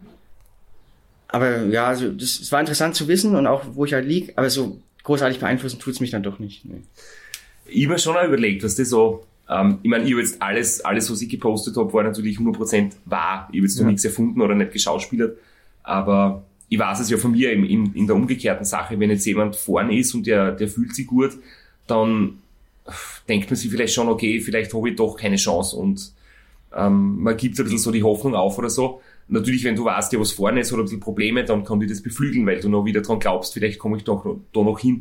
Aber ja, also das war interessant zu wissen und auch, wo ich halt lieg. Aber so großartig beeinflussen tut's mich dann doch nicht. Nee. Ich habe mir schon auch überlegt, was das so... ich meine, ich habe jetzt alles, was ich gepostet habe, war natürlich 100% wahr. Ich habe jetzt noch nichts erfunden oder nicht geschauspielert. Aber ich weiß es ja von mir in der umgekehrten Sache, wenn jetzt jemand vorne ist und der fühlt sich gut, dann denkt man sich vielleicht schon, okay, vielleicht habe ich doch keine Chance und man gibt ein bisschen so die Hoffnung auf oder so. Natürlich, wenn du weißt, ja, was vorne ist oder ein bisschen Probleme, dann kann dir das beflügeln, weil du noch wieder dran glaubst, vielleicht komme ich doch da noch hin.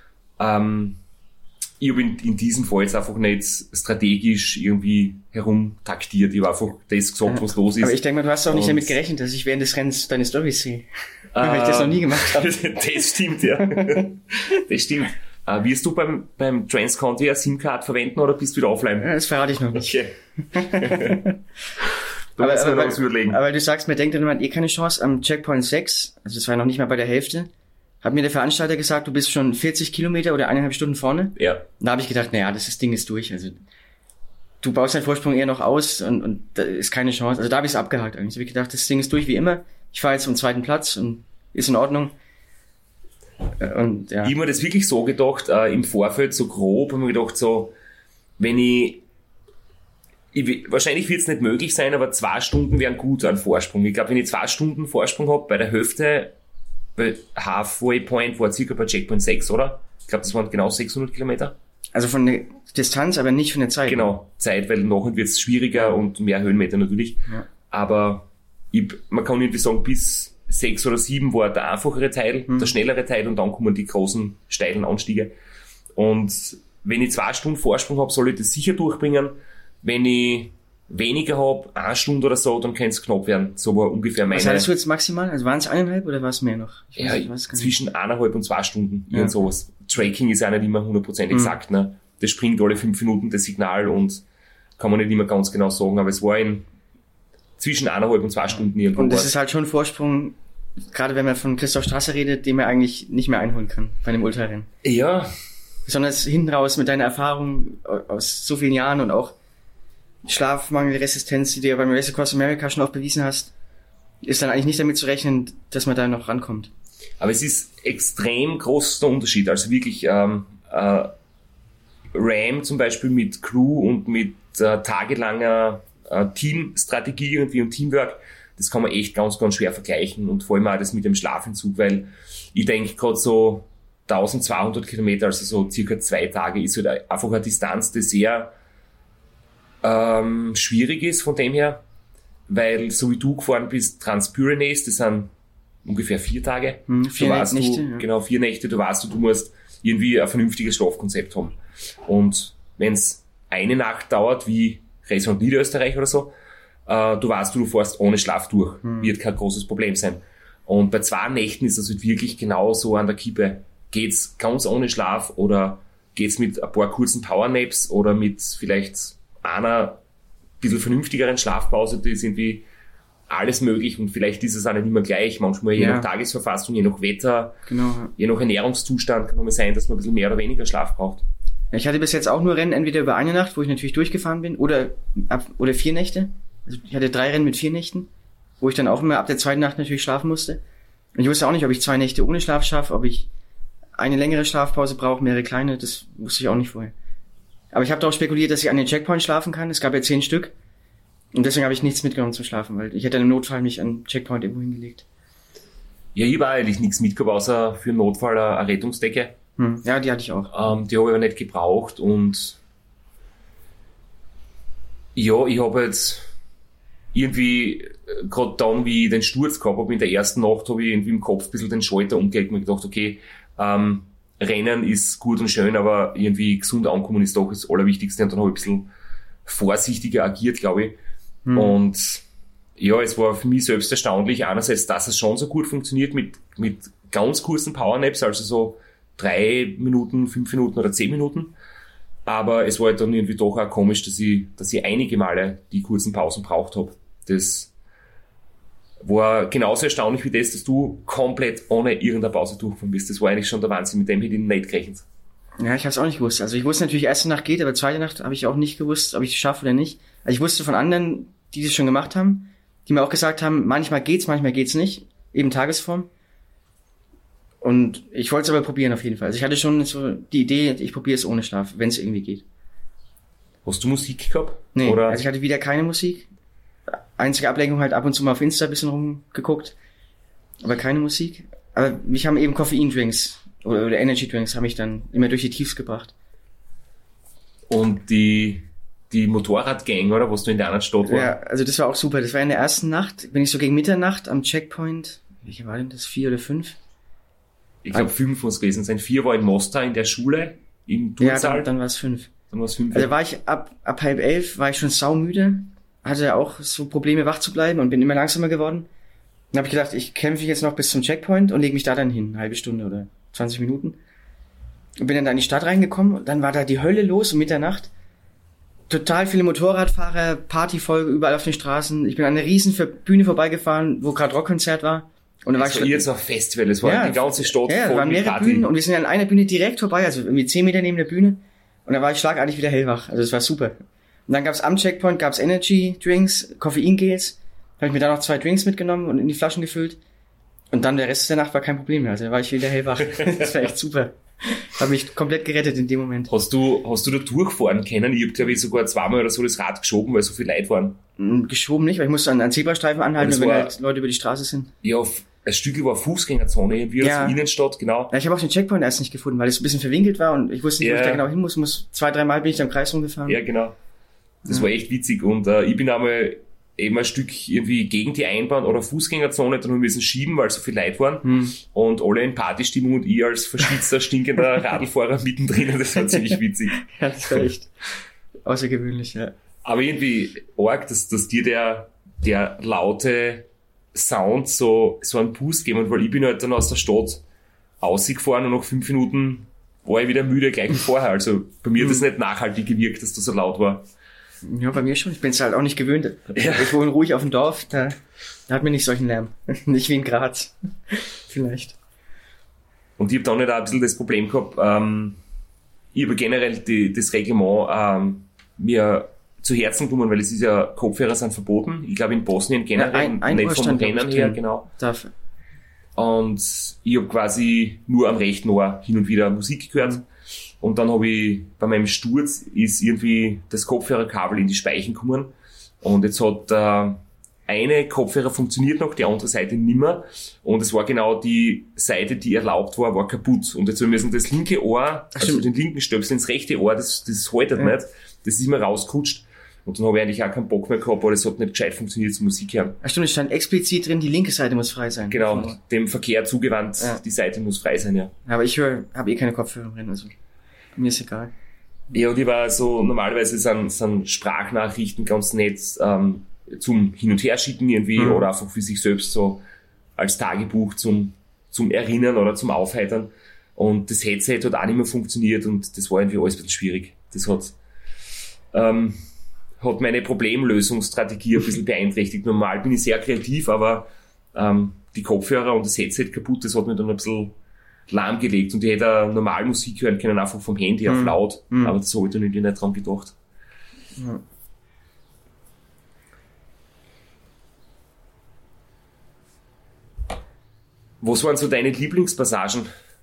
Ich habe in diesem Fall jetzt einfach nicht strategisch irgendwie herumtaktiert. Ich habe einfach das gesagt, was los ist. Aber ich denke mal, du hast auch nicht damit gerechnet, dass ich während des Rennens deine Storys sehe. Weil ich das noch nie gemacht habe. Das stimmt, ja. Das stimmt. Wirst du beim Transconti eine SIM-Card verwenden oder bist du wieder offline? Ja, das verrate ich noch nicht. Okay. Aber du sagst, mir denkt dann jemand keine Chance am Checkpoint 6, also das war noch nicht mal bei der Hälfte, hat mir der Veranstalter gesagt, du bist schon 40 Kilometer oder 1,5 Stunden vorne. Ja. Und da habe ich gedacht, naja, das Ding ist durch. Also du baust deinen Vorsprung eher noch aus und da ist keine Chance. Also da habe ich es abgehakt eigentlich. Ich habe gedacht, das Ding ist durch wie immer. Ich fahre jetzt zum 2. Platz und ist in Ordnung. Und ja. Ich habe mir das wirklich so gedacht, im Vorfeld so grob, habe ich mir gedacht, so, wenn wahrscheinlich wird es nicht möglich sein, aber 2 Stunden wären gut an Vorsprung. Ich glaube, wenn ich 2 Stunden Vorsprung habe, bei der Hälfte, bei Halfway Point war circa bei Checkpoint 6, oder? Ich glaube, das waren genau 600 Kilometer. Also von der Distanz, aber nicht von der Zeit. Genau, Zeit, weil nachher wird es schwieriger und mehr Höhenmeter natürlich. Ja. Aber man kann irgendwie sagen, bis 6 oder 7 war der einfachere Teil, der schnellere Teil und dann kommen die großen, steilen Anstiege. Und wenn ich 2 Stunden Vorsprung habe, soll ich das sicher durchbringen. Wenn ich weniger habe, 1 Stunde oder so, dann kann es knapp werden. So war ungefähr meine... Was hattest du jetzt maximal? Also waren es 1,5 oder war es mehr noch? Ich weiß zwischen 1,5 und 2 Stunden. Irgend sowas. Tracking ist auch nicht immer 100% exakt. Ne? Das springt alle 5 Minuten das Signal und kann man nicht immer ganz genau sagen, aber es war zwischen 1,5 und 2 Stunden irgendwo. Und das ist halt schon ein Vorsprung, gerade wenn man von Christoph Strasser redet, den man eigentlich nicht mehr einholen kann bei einem Ultrarennen. Ja. Besonders hinten raus mit deiner Erfahrung aus so vielen Jahren und auch Schlafmangelresistenz, die du ja beim Race Across America schon oft bewiesen hast, ist dann eigentlich nicht damit zu rechnen, dass man da noch rankommt. Aber es ist extrem großer Unterschied. Also wirklich Ram zum Beispiel mit Crew und mit tagelanger Teamstrategie irgendwie und Teamwork, das kann man echt ganz, ganz schwer vergleichen und vor allem auch das mit dem Schlafentzug, weil ich denke gerade so 1200 Kilometer, also so circa 2 Tage, ist halt einfach eine Distanz, die sehr schwierig ist von dem her, weil so wie du gefahren bist, Trans-Pyrenees, das sind ungefähr 4 Tage. 4 Nächte. Ja. Genau, 4 Nächte, du musst irgendwie ein vernünftiges Schlafkonzept haben. Und wenn es eine Nacht dauert, wie Racing Niederösterreich oder so, du fährst ohne Schlaf durch. Wird kein großes Problem sein. Und bei 2 Nächten ist das halt wirklich genau so an der Kippe. Geht's ganz ohne Schlaf oder geht's mit ein paar kurzen Powernaps oder mit vielleicht einer bisschen vernünftigeren Schlafpause, die ist irgendwie alles möglich und vielleicht ist es auch nicht immer gleich. Manchmal je nach Tagesverfassung, je nach Wetter, je nach Ernährungszustand kann es sein, dass man ein bisschen mehr oder weniger Schlaf braucht. Ja, ich hatte bis jetzt auch nur Rennen, entweder über eine Nacht, wo ich natürlich durchgefahren bin, oder 4 Nächte. Also ich hatte 3 Rennen mit 4 Nächten, wo ich dann auch immer ab der 2. Nacht natürlich schlafen musste. Und ich wusste auch nicht, ob ich 2 Nächte ohne Schlaf schaffe, ob ich eine längere Schlafpause brauche, mehrere kleine, das wusste ich auch nicht vorher. Aber ich habe darauf spekuliert, dass ich an den Checkpoint schlafen kann. Es gab ja 10 Stück. Und deswegen habe ich nichts mitgenommen zum Schlafen, weil ich hätte im Notfall mich an Checkpoint irgendwo hingelegt. Ja, ich habe eigentlich nichts mitgehabt, außer für den Notfall eine Rettungsdecke. Ja, die hatte ich auch. Die habe ich aber nicht gebraucht und ja, ich habe jetzt irgendwie, gerade dann, wie ich den Sturz gehabt habe, in der ersten Nacht habe ich irgendwie im Kopf ein bisschen den Schalter umgelegt und mir gedacht, okay, Rennen ist gut und schön, aber irgendwie gesund ankommen ist doch das Allerwichtigste und dann habe ich ein bisschen vorsichtiger agiert, glaube ich. Und ja, es war für mich selbst erstaunlich, einerseits, dass es schon so gut funktioniert mit ganz kurzen Powernaps, also so 3 Minuten, 5 Minuten oder 10 Minuten. Aber es war halt dann irgendwie doch auch komisch, dass ich einige Male die kurzen Pausen braucht habe. Das war genauso erstaunlich wie das, dass du komplett ohne irgendeine Pause durchgefahren bist. Das war eigentlich schon der Wahnsinn, mit dem hätte ich nicht gerechnet. Ja, ich habe es auch nicht gewusst. Also ich wusste natürlich, erste Nacht geht, aber zweite Nacht habe ich auch nicht gewusst, ob ich es schaffe oder nicht. Also ich wusste von anderen, die das schon gemacht haben, die mir auch gesagt haben, manchmal geht's nicht. Eben Tagesform. Und ich wollte es aber probieren auf jeden Fall. Also ich hatte schon so die Idee, ich probiere es ohne Schlaf, wenn es irgendwie geht. Hast du Musik gehabt? Nee, oder? Also ich hatte wieder keine Musik. Einzige Ablenkung halt ab und zu mal auf Insta ein bisschen rumgeguckt. Aber keine Musik. Aber mich haben eben Koffeindrinks oder Energy Drinks haben mich dann immer durch die Tiefs gebracht. Und die Motorradgang, oder? Was du in der anderen Stadt war? Ja, also das war auch super. Das war in der ersten Nacht, bin ich so gegen Mitternacht am Checkpoint. Welcher war denn das? 4 oder 5? Ich glaube 5 muss es gewesen sein. 4 war in Mostar in der Schule, im Turmsaal. Ja, dann war es 5. Dann war es 5. Also war ich ab 10:30 war ich schon saumüde, hatte auch so Probleme wach zu bleiben und bin immer langsamer geworden. Dann habe ich gedacht, ich kämpfe jetzt noch bis zum Checkpoint und lege mich da dann hin, eine halbe Stunde oder 20 Minuten. Und bin dann da in die Stadt reingekommen und dann war da die Hölle los um Mitternacht. Total viele Motorradfahrer, Partyfolge überall auf den Straßen. Ich bin an einer riesen Bühne vorbeigefahren, wo gerade Rockkonzert war. Und dann war ich jetzt war Festival, es war die ganze Stadt voll voll waren mit mehrere Party. Bühnen und wir sind an einer Bühne direkt vorbei, also irgendwie 10 Meter neben der Bühne. Und dann war ich schlagartig wieder hellwach. Also es war super. Und dann gab's am Checkpoint, gab's Energy Drinks, Koffeingels. Habe ich mir da noch 2 Drinks mitgenommen und in die Flaschen gefüllt. Und dann der Rest der Nacht war kein Problem mehr. Also da war ich wieder hellwach. Das war echt super. Habe mich komplett gerettet in dem Moment. Hast du da durchfahren können? Ich habe, glaube ich, sogar 2-mal oder so das Rad geschoben, weil so viele Leute waren. Geschoben nicht, weil ich musste an Zebrastreifen anhalten, wenn halt Leute über die Straße sind. Ja, ein Stück war Fußgängerzone, irgendwie Ja. aus der Innenstadt, genau. Ja, ich habe auch den Checkpoint erst nicht gefunden, weil es ein bisschen verwinkelt war und ich wusste nicht, wo ich da genau hin muss. 2-3 Mal bin ich da im Kreis rumgefahren. Ja, genau. Das war echt witzig. Und ich bin einmal eben ein Stück irgendwie gegen die Einbahn oder Fußgängerzone, dann haben wir müssen schieben, weil so viele Leute waren. Und alle in Partystimmung und ich als verschwitzter, stinkender Radlfahrer mittendrin. Das war ziemlich witzig. Ja, das war echt außergewöhnlich, ja. Aber irgendwie arg, dass dir der laute Sound so einen Boost geben, weil ich bin halt dann aus der Stadt ausgefahren und nach 5 Minuten war ich wieder müde, gleich wie vorher. Also bei mir hat das nicht nachhaltig gewirkt, dass das so laut war. Ja, bei mir schon. Ich bin es halt auch nicht gewöhnt. Ja. Ich wohne ruhig auf dem Dorf, da hat man nicht solchen Lärm. Nicht wie in Graz. Vielleicht. Und ich habe da nicht auch ein bisschen das Problem gehabt, ich habe generell das Reglement mir zu Herzen genommen, weil es ist ja, Kopfhörer sind verboten. Ich glaube in Bosnien generell, ein nicht Uhr vom stand, glaub Rennen ich, her, drin. genau. Dafür. Und ich habe quasi nur am rechten Ohr hin und wieder Musik gehört. Und dann habe ich, bei meinem Sturz ist irgendwie das Kopfhörerkabel in die Speichen gekommen. Und jetzt hat eine Kopfhörer funktioniert noch, die andere Seite nimmer. Und es war genau die Seite, die erlaubt war kaputt. Und jetzt haben wir müssen das linke Ohr, also den linken Stöpsel ins rechte Ohr, das haltet nicht. Das ist immer rausgerutscht. Und dann habe ich eigentlich auch keinen Bock mehr gehabt, weil es hat nicht gescheit funktioniert zum Musik hören. Ach stimmt, es stand explizit drin, die linke Seite muss frei sein. Genau, dem Verkehr zugewandt, die Seite muss frei sein, ja. Aber ich habe keine Kopfhörer drin, also mir ist egal. Ja, und ich war so, normalerweise sind Sprachnachrichten ganz nett zum Hin- und Herschicken irgendwie oder einfach für sich selbst so als Tagebuch zum Erinnern oder zum Aufheitern. Und das Headset hat auch nicht mehr funktioniert und das war irgendwie alles ein bisschen schwierig. Das hat meine Problemlösungsstrategie ein bisschen beeinträchtigt. Normal bin ich sehr kreativ, aber die Kopfhörer und das Headset kaputt, das hat mir dann ein bisschen lahmgelegt. Und ich hätte auch normal Musik hören können, einfach vom Handy auf laut. Aber das habe ich dann irgendwie nicht dran gedacht. Ja. Was waren so deine Lieblingspassagen?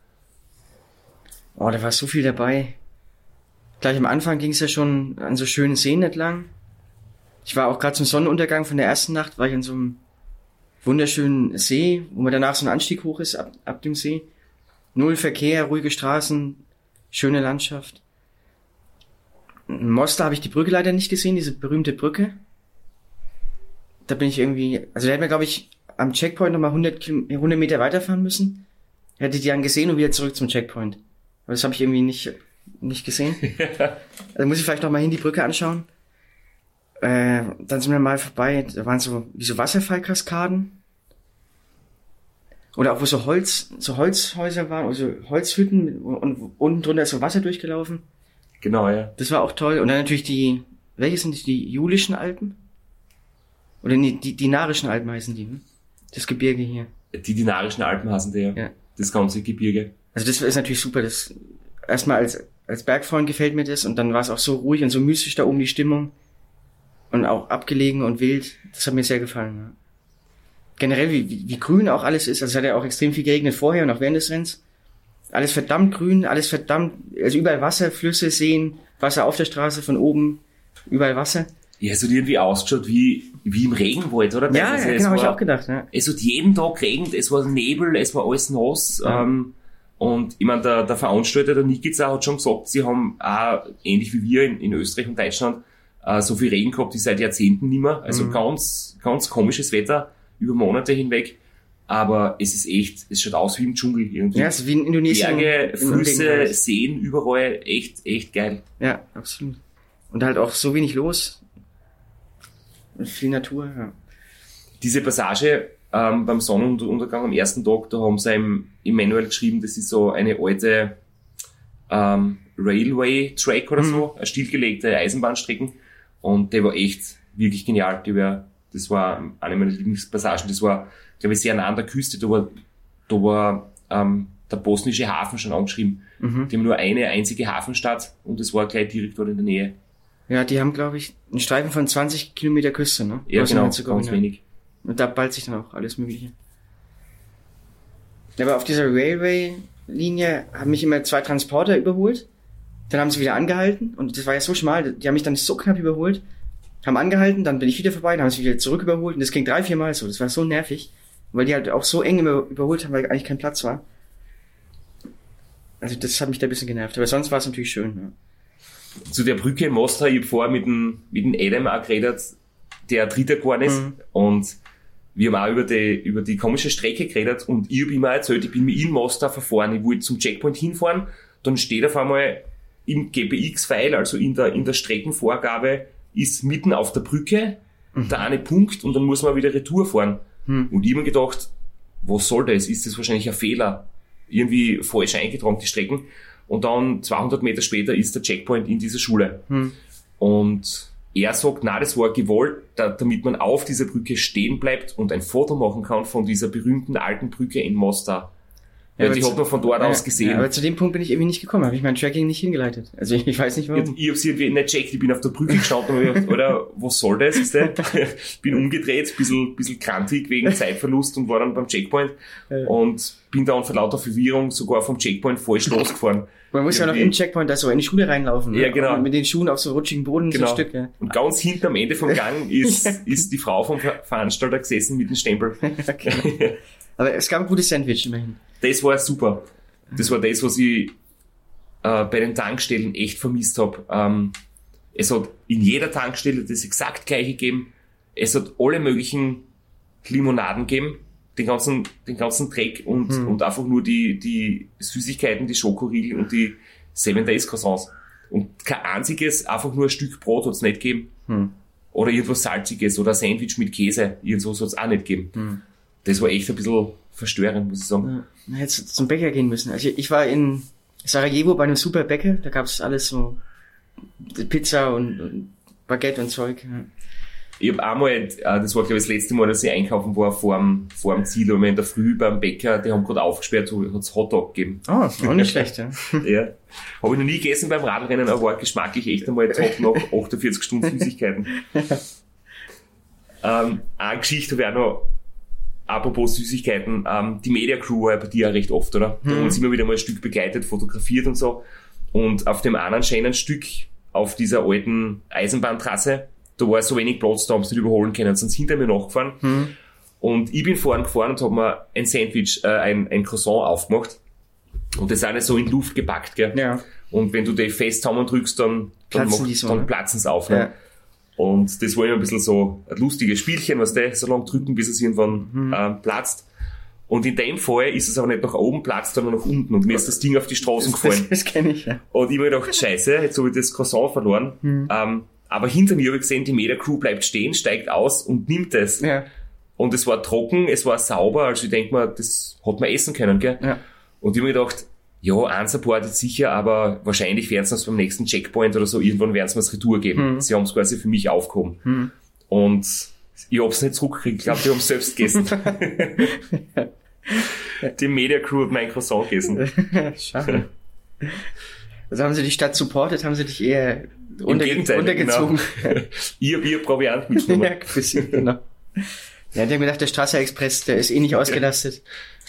Oh, da war so viel dabei. Gleich am Anfang ging es ja schon an so schönen Seen entlang. Ich war auch gerade zum Sonnenuntergang von der ersten Nacht, war ich an so einem wunderschönen See, wo man danach so ein Anstieg hoch ist, ab dem See. Null Verkehr, ruhige Straßen, schöne Landschaft. In Mostar habe ich die Brücke leider nicht gesehen, diese berühmte Brücke. Da bin ich irgendwie, also da hätte man, glaube ich, am Checkpoint nochmal 100 Meter weiterfahren müssen. Hätte die dann gesehen und wieder zurück zum Checkpoint. Aber das habe ich irgendwie nicht gesehen. Also muss ich vielleicht nochmal hin die Brücke anschauen. Dann sind wir mal vorbei, da waren so wie so Wasserfallkaskaden. Oder auch wo so Holzhäuser waren, also Holzhütten und unten drunter ist so Wasser durchgelaufen. Genau, ja. Das war auch toll. Und dann natürlich welche sind die Julischen Alpen? Oder nee, die Dinarischen Alpen heißen die, ne? Das Gebirge hier. Die Dinarischen Alpen heißen die, ja. Das ganze Gebirge. Also das ist natürlich super. Das erstmal als Bergfreund gefällt mir das und dann war es auch so ruhig und so mystisch da oben die Stimmung. Und auch abgelegen und wild. Das hat mir sehr gefallen, ja. Generell, wie grün auch alles ist. Also es hat ja auch extrem viel geregnet vorher und auch während des Rennens. Alles verdammt grün, also überall Wasser, Flüsse, Seen, Wasser auf der Straße, von oben, überall Wasser. Ja, es hat irgendwie ausgeschaut wie im Regenwald, oder? Ja, also genau, habe ich auch gedacht, ja. Es hat jeden Tag geregnet, es war Nebel, es war alles nass. Ja. Und ich meine, der Veranstalter, der Nikica, hat schon gesagt, sie haben auch, ähnlich wie wir in Österreich und Deutschland, so viel Regen gehabt wie seit Jahrzehnten nicht mehr. Also ganz, ganz komisches Wetter über Monate hinweg. Aber es schaut aus wie im Dschungel irgendwie. Ja, es ist wie in Indonesien. Berge, Flüsse, Seen, überall, echt geil. Ja, absolut. Und halt auch so wenig los. Und viel Natur, ja. Diese Passage beim Sonnenuntergang am ersten Tag, da haben sie im Manual geschrieben, das ist so eine alte Railway-Track oder so, eine stillgelegte Eisenbahnstrecken. Und der war echt wirklich genial. Das war eine meiner Lieblingspassagen. Das war, glaube ich, sehr nah an der Küste. Da war der bosnische Hafen schon angeschrieben. Die haben nur eine einzige Hafenstadt und das war gleich direkt dort in der Nähe. Ja, die haben, glaube ich, einen Streifen von 20 Kilometer Küste, ne? Ja, genau, ganz wenig. Und da ballt sich dann auch alles Mögliche. Aber auf dieser Railway-Linie haben mich immer 2 Transporter überholt. Dann haben sie wieder angehalten. Und das war ja so schmal, die haben mich dann so knapp überholt. Haben angehalten, dann bin ich wieder vorbei, dann haben sie wieder zurück überholt. Und das ging 3-4 Mal so. Das war so nervig. Weil die halt auch so eng immer überholt haben, weil eigentlich kein Platz war. Also das hat mich da ein bisschen genervt. Aber sonst war es natürlich schön. Ja. Zu der Brücke in Mostar, ich habe vorher mit dem Adam auch geredet, der Dritter geworden ist. Und wir haben auch über die komische Strecke geredet. Und ich habe ihm auch erzählt, ich bin mit in Mostar verfahren. Ich wollte zum Checkpoint hinfahren. Dann steht auf einmal im GPX-File, also in der Streckenvorgabe, ist mitten auf der Brücke der eine Punkt und dann muss man wieder Retour fahren. Und ich habe mir gedacht, was soll das? Ist das wahrscheinlich ein Fehler? Irgendwie falsch eingetragen, die Strecken. Und dann 200 Meter später ist der Checkpoint in dieser Schule. Und er sagt, na, das war gewollt, damit man auf dieser Brücke stehen bleibt und ein Foto machen kann von dieser berühmten alten Brücke in Mostar. Ja, die hat man von dort aus gesehen. Ja, aber zu dem Punkt bin ich irgendwie nicht gekommen, habe ich mein Tracking nicht hingeleitet. Also ich weiß nicht warum. Ich habe sie irgendwie nicht checkt, ich bin auf der Brücke gestanden und gedacht, oder was soll das? Ist der? Bin umgedreht, bisschen krantig wegen Zeitverlust und war dann beim Checkpoint und bin dann vor lauter Verwirrung sogar vom Checkpoint falsch losgefahren. Man muss ja noch im Checkpoint da so in die Schule reinlaufen. Ja, genau. Mit den Schuhen auf so rutschigen Boden genau. So ein Stück. Ja. Und ganz hinten am Ende vom Gang ist die Frau vom Veranstalter gesessen mit dem Stempel. Okay. Aber es gab ein gutes Sandwich immerhin. Das war super. Das war das, was ich bei den Tankstellen echt vermisst habe. Es hat in jeder Tankstelle das exakt gleiche gegeben. Es hat alle möglichen Limonaden gegeben, den ganzen Dreck und einfach nur die Süßigkeiten, die Schokoriegel und die 7 Days Croissants. Und kein einziges, einfach nur ein Stück Brot hat es nicht gegeben. Oder irgendwas Salziges oder ein Sandwich mit Käse. Irgendwas hat es auch nicht gegeben. Das war echt ein bisschen verstörend, muss ich sagen. Ja, hätte zum Bäcker gehen müssen. Also ich war in Sarajevo bei einem super Bäcker, da gab es alles so Pizza und Baguette und Zeug. Ja. Ich habe einmal, das war glaube ich das letzte Mal, dass ich einkaufen war vor dem Ziel, und in der Früh beim Bäcker, die haben gerade aufgesperrt, so hat es Hotdog gegeben. Ah, auch nicht schlecht, ja. Ja. Habe ich noch nie gegessen beim Radrennen, aber war geschmacklich echt einmal top nach 48 Stunden Süßigkeiten. Eine Geschichte habe ich auch noch. Apropos Süßigkeiten, die Media Crew war ja bei dir ja recht oft, oder? Da haben wir uns immer wieder mal ein Stück begleitet, fotografiert und so. Und auf dem anderen schönen Stück, auf dieser alten Eisenbahntrasse, da war so wenig Platz, da haben sie nicht überholen können, sind hinter mir nachgefahren. Und ich bin vorne gefahren und habe mir ein Sandwich, ein Croissant aufgemacht. Und das ist auch nicht so in die Luft gepackt, gell? Ja. Und wenn du die fest zusammendrückst, dann platzen sie auf, ne? Ja. Und das war immer ein bisschen so ein lustiges Spielchen, was der so lange drücken, bis es irgendwann platzt. Und in dem Fall ist es aber nicht nach oben platzt, sondern nach unten. Und mir ist das Ding auf die Straßen gefallen. Das kenne ich, ja. Und ich habe mir gedacht, scheiße, jetzt habe ich das Croissant verloren. Aber hinter mir habe ich gesehen, die Media Crew bleibt stehen, steigt aus und nimmt es. Ja. Und es war trocken, es war sauber, also ich denke mal, das hat man essen können, gell? Ja. Und ich habe mir gedacht, ja, unsupported sicher, aber wahrscheinlich werden sie uns beim nächsten Checkpoint oder so, irgendwann werden sie mir das Retour geben. Sie haben es quasi für mich aufgehoben. Und ich habe es nicht zurückgekriegt. Ich glaube, die haben es selbst gegessen. Die Media Crew hat mein Croissant gegessen. Schade. Also haben sie die Stadt supportet, haben sie dich eher runtergezogen. Genau. Ich habe Proviant mitgenommen. Ja, genau. Ja, die haben gedacht, der Strasser Express, der ist eh nicht ausgelastet.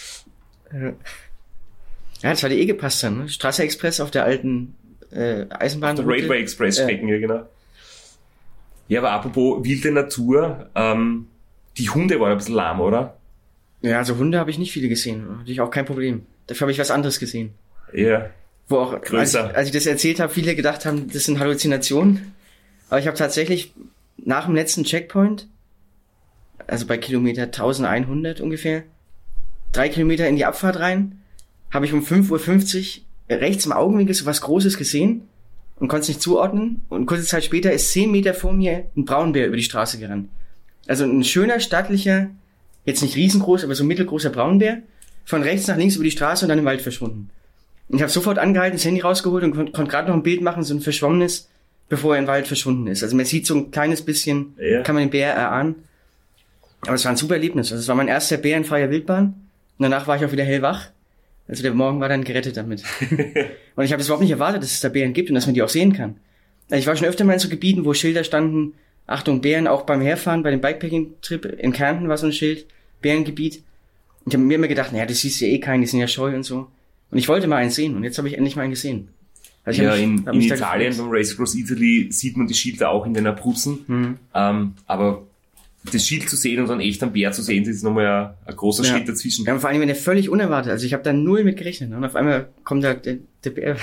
Ja, das hat eh gepasst dann, ne? Strasser Express auf der alten Eisenbahn. Der Railway Express Strecken, ja genau. Ja, aber apropos wilde Natur, die Hunde waren ein bisschen lahm, oder? Ja, also Hunde habe ich nicht viele gesehen. Hatte ich auch kein Problem. Dafür habe ich was anderes gesehen. Ja. Wo auch, größer. Als ich das erzählt habe, viele gedacht haben, das sind Halluzinationen. Aber ich habe tatsächlich nach dem letzten Checkpoint, also bei Kilometer 1100 ungefähr, 3 Kilometer in die Abfahrt rein, habe ich um 5:50 Uhr rechts im Augenwinkel so was Großes gesehen und konnte es nicht zuordnen. Und kurze Zeit später ist 10 Meter vor mir ein Braunbär über die Straße gerannt. Also ein schöner, stattlicher, jetzt nicht riesengroß, aber so mittelgroßer Braunbär, von rechts nach links über die Straße und dann im Wald verschwunden. Und ich habe sofort angehalten, das Handy rausgeholt und konnte gerade noch ein Bild machen, so ein verschwommenes, bevor er im Wald verschwunden ist. Also man sieht so ein kleines bisschen, kann man den Bär erahnen. Aber es war ein super Erlebnis. Also es war mein erster Bär in freier Wildbahn. Und danach war ich auch wieder hellwach. Also der Morgen war dann gerettet damit. Und ich habe es überhaupt nicht erwartet, dass es da Bären gibt und dass man die auch sehen kann. Ich war schon öfter mal in so Gebieten, wo Schilder standen, Achtung, Bären, auch beim Herfahren, bei dem Bikepacking-Trip in Kärnten war so ein Schild, Bärengebiet. Und ich habe mir immer gedacht, naja, das siehst ja eh keinen, die sind ja scheu und so. Und ich wollte mal einen sehen und jetzt habe ich endlich mal einen gesehen. Also in Italien, beim Race Across Italy, sieht man die Schilder auch in den Abruzzen. Aber das Schild zu sehen und dann echt am Bär zu sehen, das ist nochmal ein großer Schritt dazwischen. Ja, vor allem, wenn der völlig unerwartet, also ich habe da null mit gerechnet. Und auf einmal kommt da der Bär.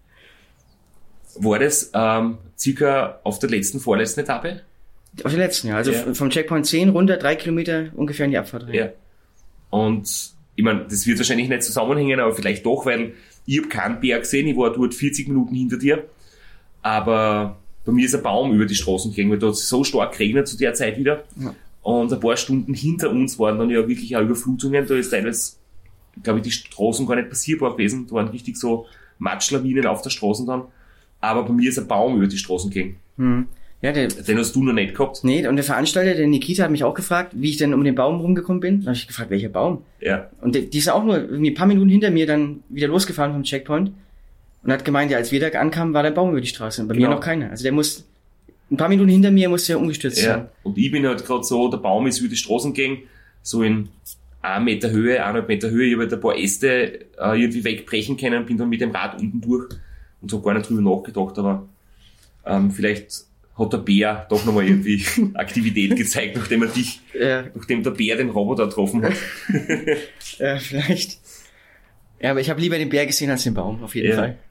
War das circa auf der vorletzten Etappe? Auf der letzten, ja. Also vom Checkpoint 10 runter, 3 Kilometer ungefähr in die Abfahrt rein. Ja. Und ich meine, das wird wahrscheinlich nicht zusammenhängen, aber vielleicht doch, weil ich habe keinen Bär gesehen, ich war dort 40 Minuten hinter dir, aber bei mir ist ein Baum über die Straßen gegangen, weil da hat es so stark geregnet zu der Zeit wieder. Ja. Und ein paar Stunden hinter uns waren dann ja wirklich auch Überflutungen, da ist teilweise, glaube ich, die Straßen gar nicht passierbar gewesen, da waren richtig so Matschlawinen auf der Straße dann, aber bei mir ist ein Baum über die Straßen gegangen. Ja, den hast du noch nicht gehabt. Nee, und der Veranstalter, der Nikita, hat mich auch gefragt, wie ich denn um den Baum rumgekommen bin. Dann habe ich gefragt, welcher Baum? Ja. Und die ist auch nur irgendwie ein paar Minuten hinter mir dann wieder losgefahren vom Checkpoint und hat gemeint, ja, als wir da ankamen, war der Baum über die Straße und bei mir noch keiner. Also der muss ein paar Minuten hinter mir musste er umgestürzt sein. Und ich bin halt gerade so, der Baum ist über die Straßen gegangen, so in 1 Meter Höhe, 1,5 Meter Höhe. Ich habe halt ein paar Äste irgendwie wegbrechen können, bin dann mit dem Rad unten durch und so gar nicht drüber nachgedacht, aber vielleicht hat der Bär doch nochmal irgendwie Aktivität gezeigt, nachdem der Bär den Roboter getroffen hat. Ja, vielleicht. Ja, aber ich habe lieber den Bär gesehen als den Baum, auf jeden Fall.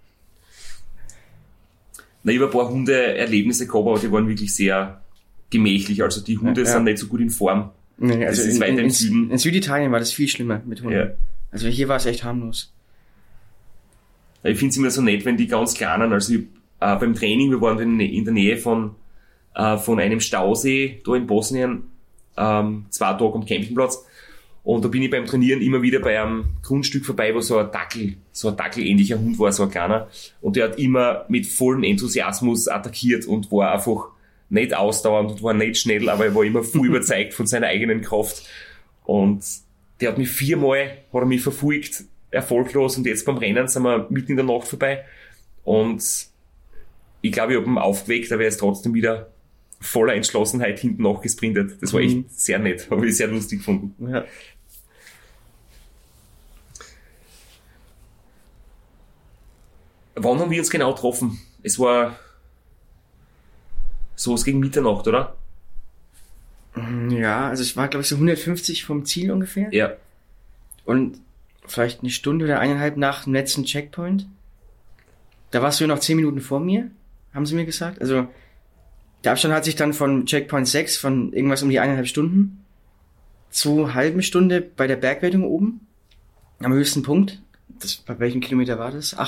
Na, ich habe ein paar Hunde-Erlebnisse gehabt, aber die waren wirklich sehr gemächlich. Also die Hunde sind nicht so gut in Form. Nee, also das ist weiter im Süden. In Süditalien war das viel schlimmer mit Hunden. Ja. Also hier war es echt harmlos. Ich finde es immer so nett, wenn die ganz Kleinen, also beim Training, wir waren in der Nähe von einem Stausee da in Bosnien, 2 Tage am Campingplatz. Und da bin ich beim Trainieren immer wieder bei einem Grundstück vorbei, wo so ein Dackel-ähnlicher Hund war, so ein kleiner. Und der hat immer mit vollem Enthusiasmus attackiert und war einfach nicht ausdauernd und war nicht schnell, aber er war immer voll überzeugt von seiner eigenen Kraft. Und der hat mich 4-mal verfolgt, erfolglos, und jetzt beim Rennen sind wir mitten in der Nacht vorbei. Und ich glaube, ich habe ihn aufgeweckt, aber er ist trotzdem wieder voller Entschlossenheit hinten nachgesprintet. Das war echt sehr nett, habe ich sehr lustig gefunden. Ja. Wann haben wir uns genau getroffen? Es war sowas gegen Mitternacht, oder? Ja, also es war, glaube ich, so 150 vom Ziel ungefähr. Ja. Und vielleicht eine Stunde oder 1,5 nach dem letzten Checkpoint. Da warst du noch 10 Minuten vor mir, haben sie mir gesagt. Also der Abstand hat sich dann von Checkpoint 6 von irgendwas um die 1,5 Stunden zu halben Stunde bei der Bergwertung oben am höchsten Punkt. Bei welchem Kilometer war das?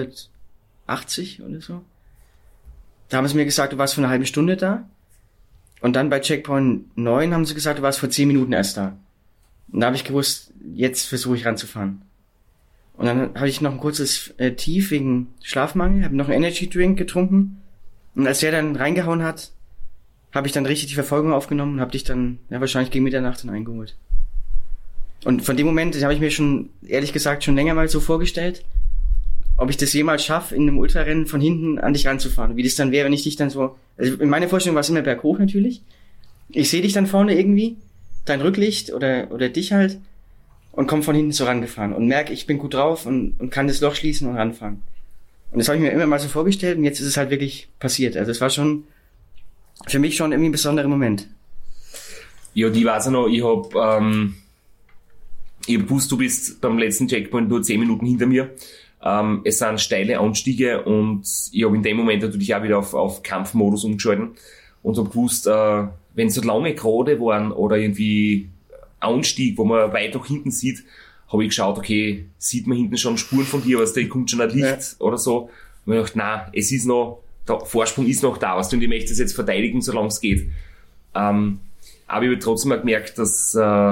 880 oder so. Da haben sie mir gesagt, du warst vor einer halben Stunde da. Und dann bei Checkpoint 9 haben sie gesagt, du warst vor 10 Minuten erst da. Und da habe ich gewusst, jetzt versuche ich ranzufahren. Und dann habe ich noch ein kurzes Tief wegen Schlafmangel, habe noch einen Energy Drink getrunken. Und als der dann reingehauen hat, habe ich dann richtig die Verfolgung aufgenommen und habe dich dann wahrscheinlich gegen Mitternacht dann eingeholt. Und von dem Moment habe ich mir schon, ehrlich gesagt, schon länger mal so vorgestellt, ob ich das jemals schaffe, in einem Ultrarennen von hinten an dich ranzufahren. Wie das dann wäre, wenn ich dich dann so... Also in meiner Vorstellung war es immer berghoch natürlich. Ich sehe dich dann vorne irgendwie, dein Rücklicht oder dich halt, und komme von hinten so rangefahren und merke, ich bin gut drauf und kann das Loch schließen und ranfahren. Und das habe ich mir immer mal so vorgestellt und jetzt ist es halt wirklich passiert. Also es war schon für mich schon irgendwie ein besonderer Moment. Ja, die weiß ich noch, ich hab gewusst, du bist beim letzten Checkpoint nur 10 Minuten hinter mir. Es sind steile Anstiege und ich habe in dem Moment natürlich auch wieder auf Kampfmodus umgeschalten und habe gewusst, wenn so lange Gerade waren oder irgendwie Anstieg, wo man weit auch hinten sieht, habe ich geschaut, okay, sieht man hinten schon Spuren von dir, da kommt schon ein Licht oder so. Und ich dachte, nein, es ist noch, der Vorsprung ist noch da, und ich möchte es jetzt verteidigen, solange es geht. Aber ich habe trotzdem mal gemerkt, dass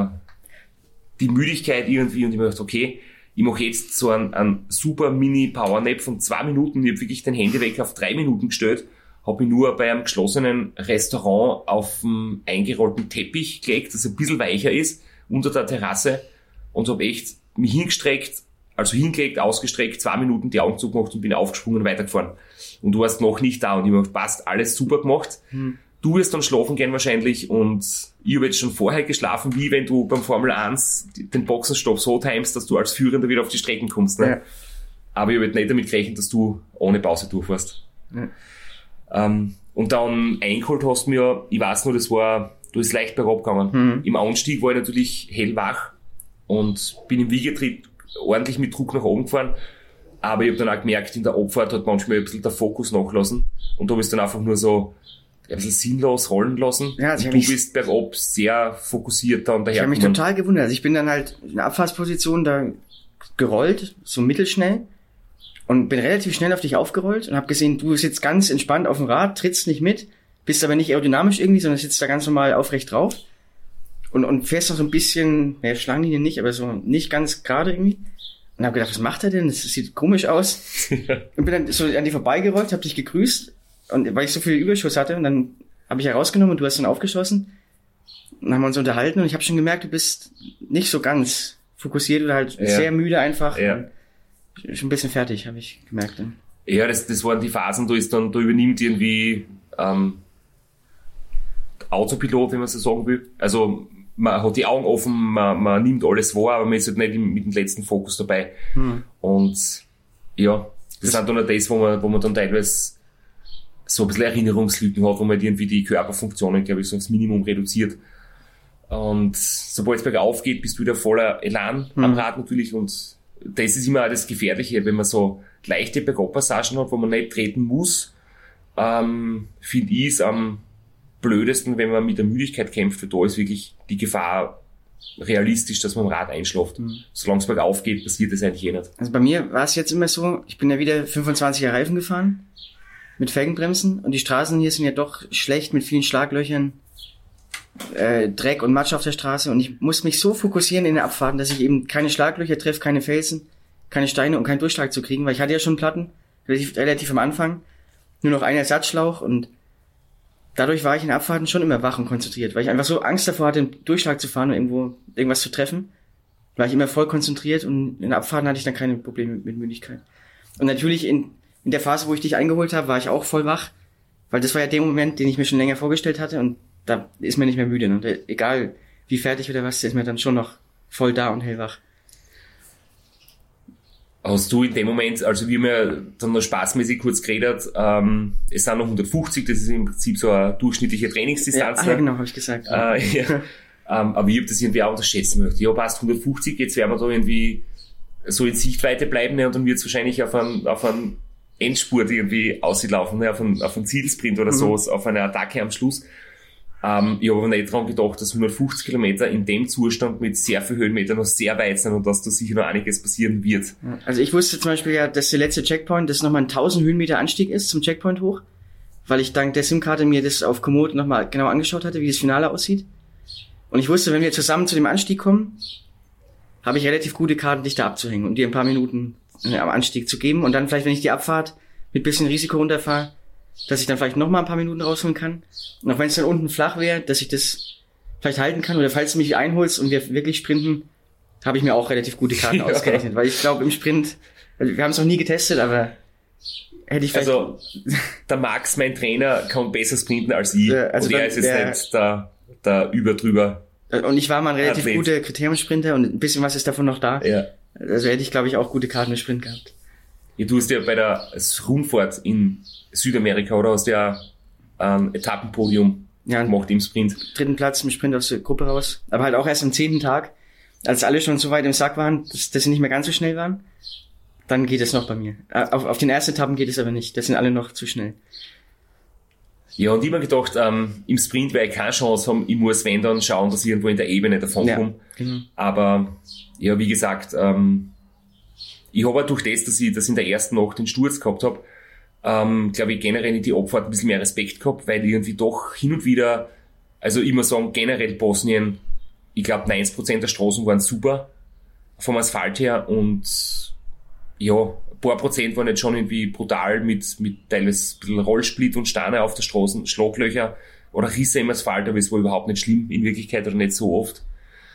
die Müdigkeit irgendwie, und ich mir gedacht, okay, ich mache jetzt so einen super Mini-Power-Nap von 2 Minuten, ich habe wirklich den Handywecker auf 3 Minuten gestellt, habe mich nur bei einem geschlossenen Restaurant auf einen eingerollten Teppich gelegt, das ein bisschen weicher ist, unter der Terrasse, und habe echt mich hingestreckt, also hingelegt, ausgestreckt, 2 Minuten die Augen zugemacht und bin aufgesprungen und weitergefahren. Und du warst noch nicht da und ich habe gedacht, passt, alles super gemacht. Du wirst dann schlafen gehen wahrscheinlich und ich habe jetzt schon vorher geschlafen, wie wenn du beim Formel 1 den Boxenstopp so timest, dass du als Führender wieder auf die Strecken kommst. Ne? Ja. Aber ich habe jetzt nicht damit gerechnet, dass du ohne Pause durchfährst. Ja. Und dann eingeholt hast du mir, ich weiß nur, du bist leicht bergab gegangen. Im Anstieg war ich natürlich hellwach und bin im Wiegetritt ordentlich mit Druck nach oben gefahren. Aber ich habe dann auch gemerkt, in der Abfahrt hat manchmal ein bisschen der Fokus nachgelassen. Und da bist du dann einfach nur so ein bisschen sinnlos rollen lassen. Ja, also du bist bergab sehr fokussiert da und daher. Ich habe mich total gewundert. Also ich bin dann halt in der Abfahrtsposition da gerollt, so mittelschnell. Und bin relativ schnell auf dich aufgerollt und habe gesehen, du sitzt ganz entspannt auf dem Rad, trittst nicht mit, bist aber nicht aerodynamisch irgendwie, sondern sitzt da ganz normal aufrecht drauf. Und fährst noch so ein bisschen, Schlangenlinie nicht, aber so nicht ganz gerade irgendwie. Und habe gedacht, was macht er denn? Das sieht komisch aus. Und bin dann so an dir vorbeigerollt, habe dich gegrüßt. Und weil ich so viel Überschuss hatte, und dann habe ich herausgenommen und du hast dann aufgeschossen. Und dann haben wir uns unterhalten und ich habe schon gemerkt, du bist nicht so ganz fokussiert oder halt sehr müde einfach. Ja. Schon ein bisschen fertig, habe ich gemerkt. Dann. Ja, das waren die Phasen, da übernimmt irgendwie Autopilot, wenn man so sagen will. Also man hat die Augen offen, man nimmt alles wahr, aber man ist halt nicht mit dem letzten Fokus dabei. Und ja, das sind dann auch das, wo man dann teilweise so ein bisschen Erinnerungslücken hat, wo man irgendwie die Körperfunktionen, glaube ich, so aufs Minimum reduziert. Und sobald es bergauf geht, bist du wieder voller Elan am Rad natürlich. Und das ist immer auch das Gefährliche, wenn man so leichte Bergabpassagen hat, wo man nicht treten muss, finde ich es am blödesten, wenn man mit der Müdigkeit kämpft, weil da ist wirklich die Gefahr realistisch, dass man am Rad einschläft. Solange es bergauf geht, passiert das eigentlich eh nicht. Also bei mir war es jetzt immer so, ich bin ja wieder 25er Reifen gefahren, mit Felgenbremsen, und die Straßen hier sind ja doch schlecht mit vielen Schlaglöchern, Dreck und Matsch auf der Straße, und ich muss mich so fokussieren in den Abfahrten, dass ich eben keine Schlaglöcher treffe, keine Felsen, keine Steine und keinen Durchschlag zu kriegen, weil ich hatte ja schon Platten, relativ am Anfang, nur noch einen Ersatzschlauch, und dadurch war ich in den Abfahrten schon immer wach und konzentriert, weil ich einfach so Angst davor hatte, einen Durchschlag zu fahren und irgendwas zu treffen, war ich immer voll konzentriert, und in den Abfahrten hatte ich dann keine Probleme mit Müdigkeit. Und natürlich in der Phase, wo ich dich eingeholt habe, war ich auch voll wach, weil das war ja der Moment, den ich mir schon länger vorgestellt hatte, und da ist man nicht mehr müde. Und egal wie fertig oder was, ist man dann schon noch voll da und hellwach. Hast du in dem Moment, also wir haben ja dann noch spaßmäßig kurz geredet, es sind noch 150, das ist im Prinzip so eine durchschnittliche Trainingsdistanz. Ja, genau, habe ich gesagt. Aber ich habe das irgendwie auch unterschätzen möchte. Ja, passt 150, jetzt werden wir da irgendwie so in Sichtweite bleiben, ne, und dann wird es wahrscheinlich auf einen Endspurt irgendwie auslaufen, ne, auf einen Zielsprint oder so, auf eine Attacke am Schluss. Ich habe aber nicht dran gedacht, dass 150 Kilometer in dem Zustand mit sehr viel Höhenmeter noch sehr weit sind und dass da sicher noch einiges passieren wird. Also ich wusste zum Beispiel ja, dass der letzte Checkpoint, das nochmal ein 1000 Höhenmeter Anstieg ist zum Checkpoint hoch, weil ich dank der SIM-Karte mir das auf Komoot nochmal genau angeschaut hatte, wie das Finale aussieht. Und ich wusste, wenn wir zusammen zu dem Anstieg kommen, habe ich relativ gute Karten, dich da abzuhängen und dir ein paar Minuten am Anstieg zu geben, und dann vielleicht, wenn ich die Abfahrt mit bisschen Risiko runterfahre, dass ich dann vielleicht noch mal ein paar Minuten rausholen kann. Und auch wenn es dann unten flach wäre, dass ich das vielleicht halten kann, oder falls du mich einholst und wir wirklich sprinten, habe ich mir auch relativ gute Karten ausgerechnet. Weil ich glaube, im Sprint, wir haben es noch nie getestet, aber hätte ich vielleicht... Also, der Max, mein Trainer, kann besser sprinten als ich. Also und er ist jetzt nicht der Überdrüber. Und ich war mal ein relativ guter Kriteriumssprinter, und ein bisschen was ist davon noch da. Ja. Also hätte ich, glaube ich, auch gute Karten im Sprint gehabt. Ja, du hast ja bei der Rundfahrt in Südamerika, oder hast ja ein Etappenpodium gemacht im Sprint. 3. Platz im Sprint aus der Gruppe raus. Aber halt auch erst am 10. Tag, als alle schon so weit im Sack waren, dass sie nicht mehr ganz so schnell waren. Dann geht es noch bei mir. Auf den ersten Etappen geht es aber nicht. Das sind alle noch zu schnell. Ja, und ich habe mir gedacht, im Sprint werde ich keine Chance haben. Ich muss, wenn dann, schauen, dass ich irgendwo in der Ebene davon komme. Genau. Aber, ja, wie gesagt, ich habe auch durch das, dass ich in der ersten Nacht den Sturz gehabt habe, glaube ich, generell in die Abfahrt ein bisschen mehr Respekt gehabt, weil irgendwie doch hin und wieder, also ich muss sagen, generell Bosnien, ich glaube 90% der Straßen waren super vom Asphalt her, und ja, ein paar Prozent waren jetzt schon irgendwie brutal mit teilweise ein bisschen Rollsplit und Steine auf der Straße, Schlaglöcher oder Risse im Asphalt, aber es war überhaupt nicht schlimm in Wirklichkeit oder nicht so oft.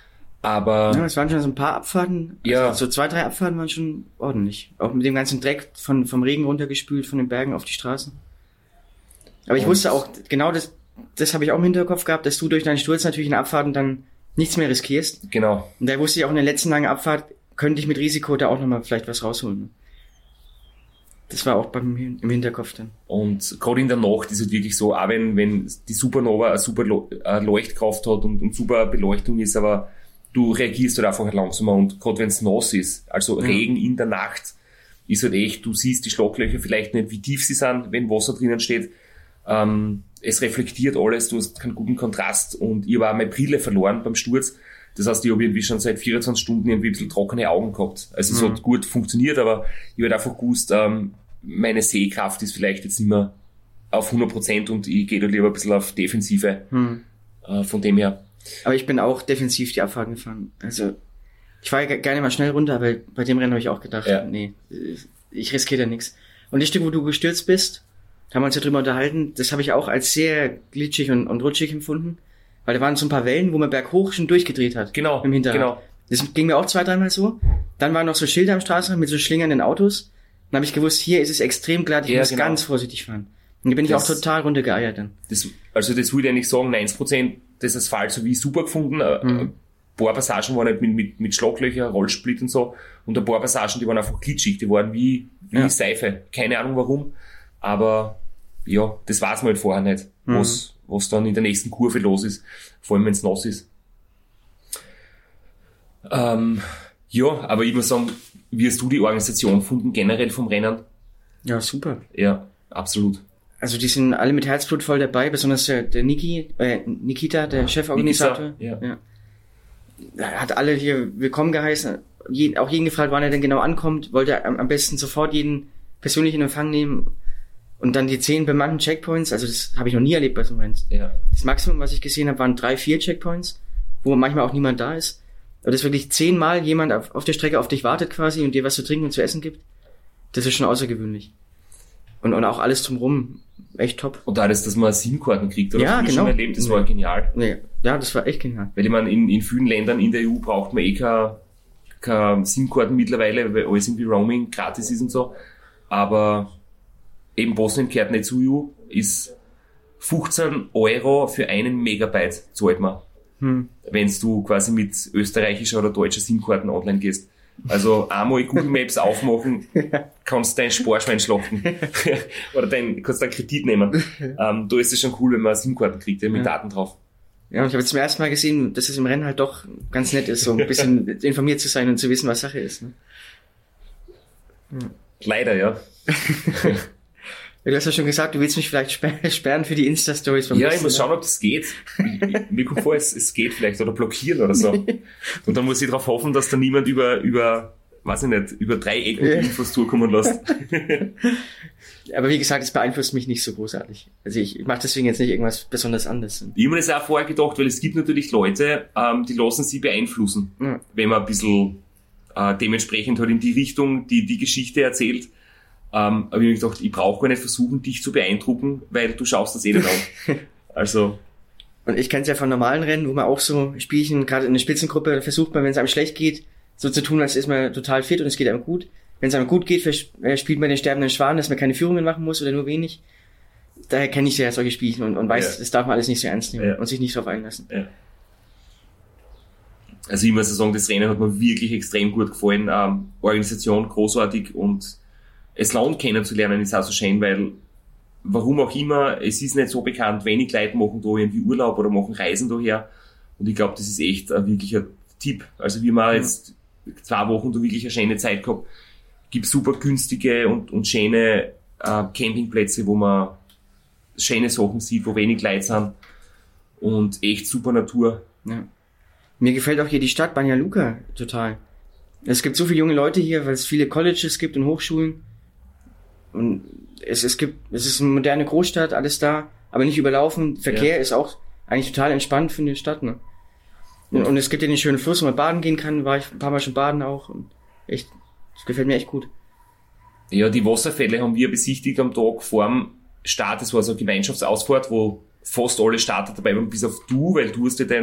Aber Ja, es waren schon so ein paar Abfahrten. Ja. Also so 2, 3 Abfahrten waren schon ordentlich. Auch mit dem ganzen Dreck vom Regen runtergespült, von den Bergen auf die Straßen. Aber ich Und- wusste auch, genau das habe ich auch im Hinterkopf gehabt, dass du durch deinen Sturz natürlich in Abfahrten dann nichts mehr riskierst. genau. Und da wusste ich auch in der letzten langen Abfahrt, könnte ich mit Risiko da auch nochmal vielleicht was rausholen. Ne? Das war auch im Hinterkopf dann. Und gerade in der Nacht ist es wirklich so, auch wenn die Supernova eine super Leuchtkraft hat und super Beleuchtung ist, aber du reagierst halt einfach langsamer und gerade wenn es nass ist, also Regen in der Nacht, ist halt echt, du siehst die Schlaglöcher vielleicht nicht, wie tief sie sind, wenn Wasser drinnen steht. Es reflektiert alles, du hast keinen guten Kontrast und ich habe auch meine Brille verloren beim Sturz. Das heißt, ich habe irgendwie schon seit 24 Stunden irgendwie ein bisschen trockene Augen gehabt. Also es hat gut funktioniert, aber ich habe einfach gewusst, meine Sehkraft ist vielleicht jetzt nicht mehr auf 100% und ich gehe da lieber ein bisschen auf Defensive. Von dem her. Aber ich bin auch defensiv die Abfahrten gefahren. Also ich fahre gerne mal schnell runter, aber bei dem Rennen habe ich auch gedacht, Ja. nee, ich riskiere da nichts. Und das Stück, wo du gestürzt bist, haben wir uns ja drüber unterhalten, das habe ich auch als sehr glitschig und rutschig empfunden. Weil da waren so ein paar Wellen, wo man berghoch schon durchgedreht hat. Genau, Im Hinterrad. genau. Das ging mir auch 2, 3 Mal so. Dann waren noch so Schilder am Straßenrand mit so schlingernden Autos. Dann habe ich gewusst, hier ist es extrem glatt, ich Ja, muss genau. ganz vorsichtig fahren. Und da bin ich Das- auch total runtergeeiert dann. Das würde ich nicht sagen, 90% des Asphalts habe ich super gefunden. Ein paar Passagen waren halt mit Schlaglöcher, Rollsplit und so. Und ein paar Passagen, die waren einfach glitschig, die waren wie Ja. Seife. Keine Ahnung warum. Aber ja, das weiß man halt vorher nicht, was dann in der nächsten Kurve los ist. Vor allem, wenn es nass ist. Ja, aber ich muss sagen, wie hast du die Organisation gefunden, generell vom Rennen? Ja, super. Ja, absolut. Also die sind alle mit Herzblut voll dabei, besonders der Nikita, der Cheforganisator. Nikita, ja. Er hat alle hier willkommen geheißen, auch jeden gefragt, wann er denn genau ankommt, wollte am besten sofort jeden persönlich in Empfang nehmen und dann die 10 bemannten Checkpoints, also das habe ich noch nie erlebt bei so einem Rennen. Ja. Das Maximum, was ich gesehen habe, waren 3, 4 Checkpoints, wo manchmal auch niemand da ist. Aber dass wirklich 10-mal jemand auf der Strecke auf dich wartet quasi und dir was zu trinken und zu essen gibt, das ist schon außergewöhnlich. Und auch alles drumherum, echt top. Und da dass man SIM-Karten kriegt, oder? Ja, Früher genau. schon erlebt, das war genial. Nee, ja, das war echt genial. Weil ich meine, in vielen Ländern in der EU braucht man keine SIM-Karten mittlerweile, weil alles irgendwie Roaming gratis ist und so. Aber eben Bosnien gehört nicht zur EU, ist 15 € für 1 Megabyte zahlt man. Wenn du quasi mit österreichischer oder deutscher SIM-Karten online gehst. Also einmal Google Maps aufmachen, kannst dein Sparschwein schlachten. Oder kannst deinen Kredit nehmen. Da ist es schon cool, wenn man SIM-Karten kriegt, mit Daten drauf. Ja, und ich habe jetzt zum ersten Mal gesehen, dass es im Rennen halt doch ganz nett ist, so ein bisschen informiert zu sein und zu wissen, was Sache ist. Ne? Leider, ja. Ja, du hast ja schon gesagt, du willst mich vielleicht sperren für die Insta-Stories vom Ja, ich nächsten muss Mal. schauen, ob das geht. Mir kommt vor, es geht vielleicht, oder blockieren oder so. Und dann muss ich darauf hoffen, dass da niemand über weiß ich nicht, über 3 Ecken die Infos zukommen lässt. Aber wie gesagt, es beeinflusst mich nicht so großartig. Also ich mache deswegen jetzt nicht irgendwas besonders anderes. Ich habe mir das auch vorher gedacht, weil es gibt natürlich Leute, die lassen sich beeinflussen, wenn man ein bisschen dementsprechend halt in die Richtung die Geschichte erzählt. Aber ich habe mir gedacht, ich brauche gar nicht versuchen, dich zu beeindrucken, weil du schaust das eh nicht an. Also. Und ich kenne es ja von normalen Rennen, wo man auch so Spielchen, gerade in der Spitzengruppe, versucht man, wenn es einem schlecht geht, so zu tun, als ist man total fit und es geht einem gut. Wenn es einem gut geht, spielt man den sterbenden Schwan, dass man keine Führungen machen muss oder nur wenig. Daher kenne ich ja solche Spielchen und weiß, das darf man alles nicht so ernst nehmen und sich nicht drauf einlassen. Ja. Also ich muss sagen, das Rennen hat mir wirklich extrem gut gefallen. Organisation großartig und das Land kennenzulernen ist auch so schön, weil warum auch immer, es ist nicht so bekannt, wenig Leute machen da irgendwie Urlaub oder machen Reisen daher und ich glaube, das ist echt ein wirklicher Tipp. Also wir haben jetzt 2 Wochen da wirklich eine schöne Zeit gehabt. Gibt super günstige und schöne Campingplätze, wo man schöne Sachen sieht, wo wenig Leute sind und echt super Natur. Ja. Mir gefällt auch hier die Stadt Banja Luka total. Es gibt so viele junge Leute hier, weil es viele Colleges gibt und Hochschulen. Und es ist eine moderne Großstadt, alles da, aber nicht überlaufen. Verkehr ist auch eigentlich total entspannt für eine Stadt, ne? Und es gibt ja den schönen Fluss, wo man baden gehen kann, war ich ein paar Mal schon baden auch. Und echt, das gefällt mir echt gut. Ja, die Wasserfälle haben wir besichtigt am Tag vor dem Start. Das war so eine Gemeinschaftsausfahrt, wo fast alle Starter dabei waren, bis auf du, weil du hast ja dein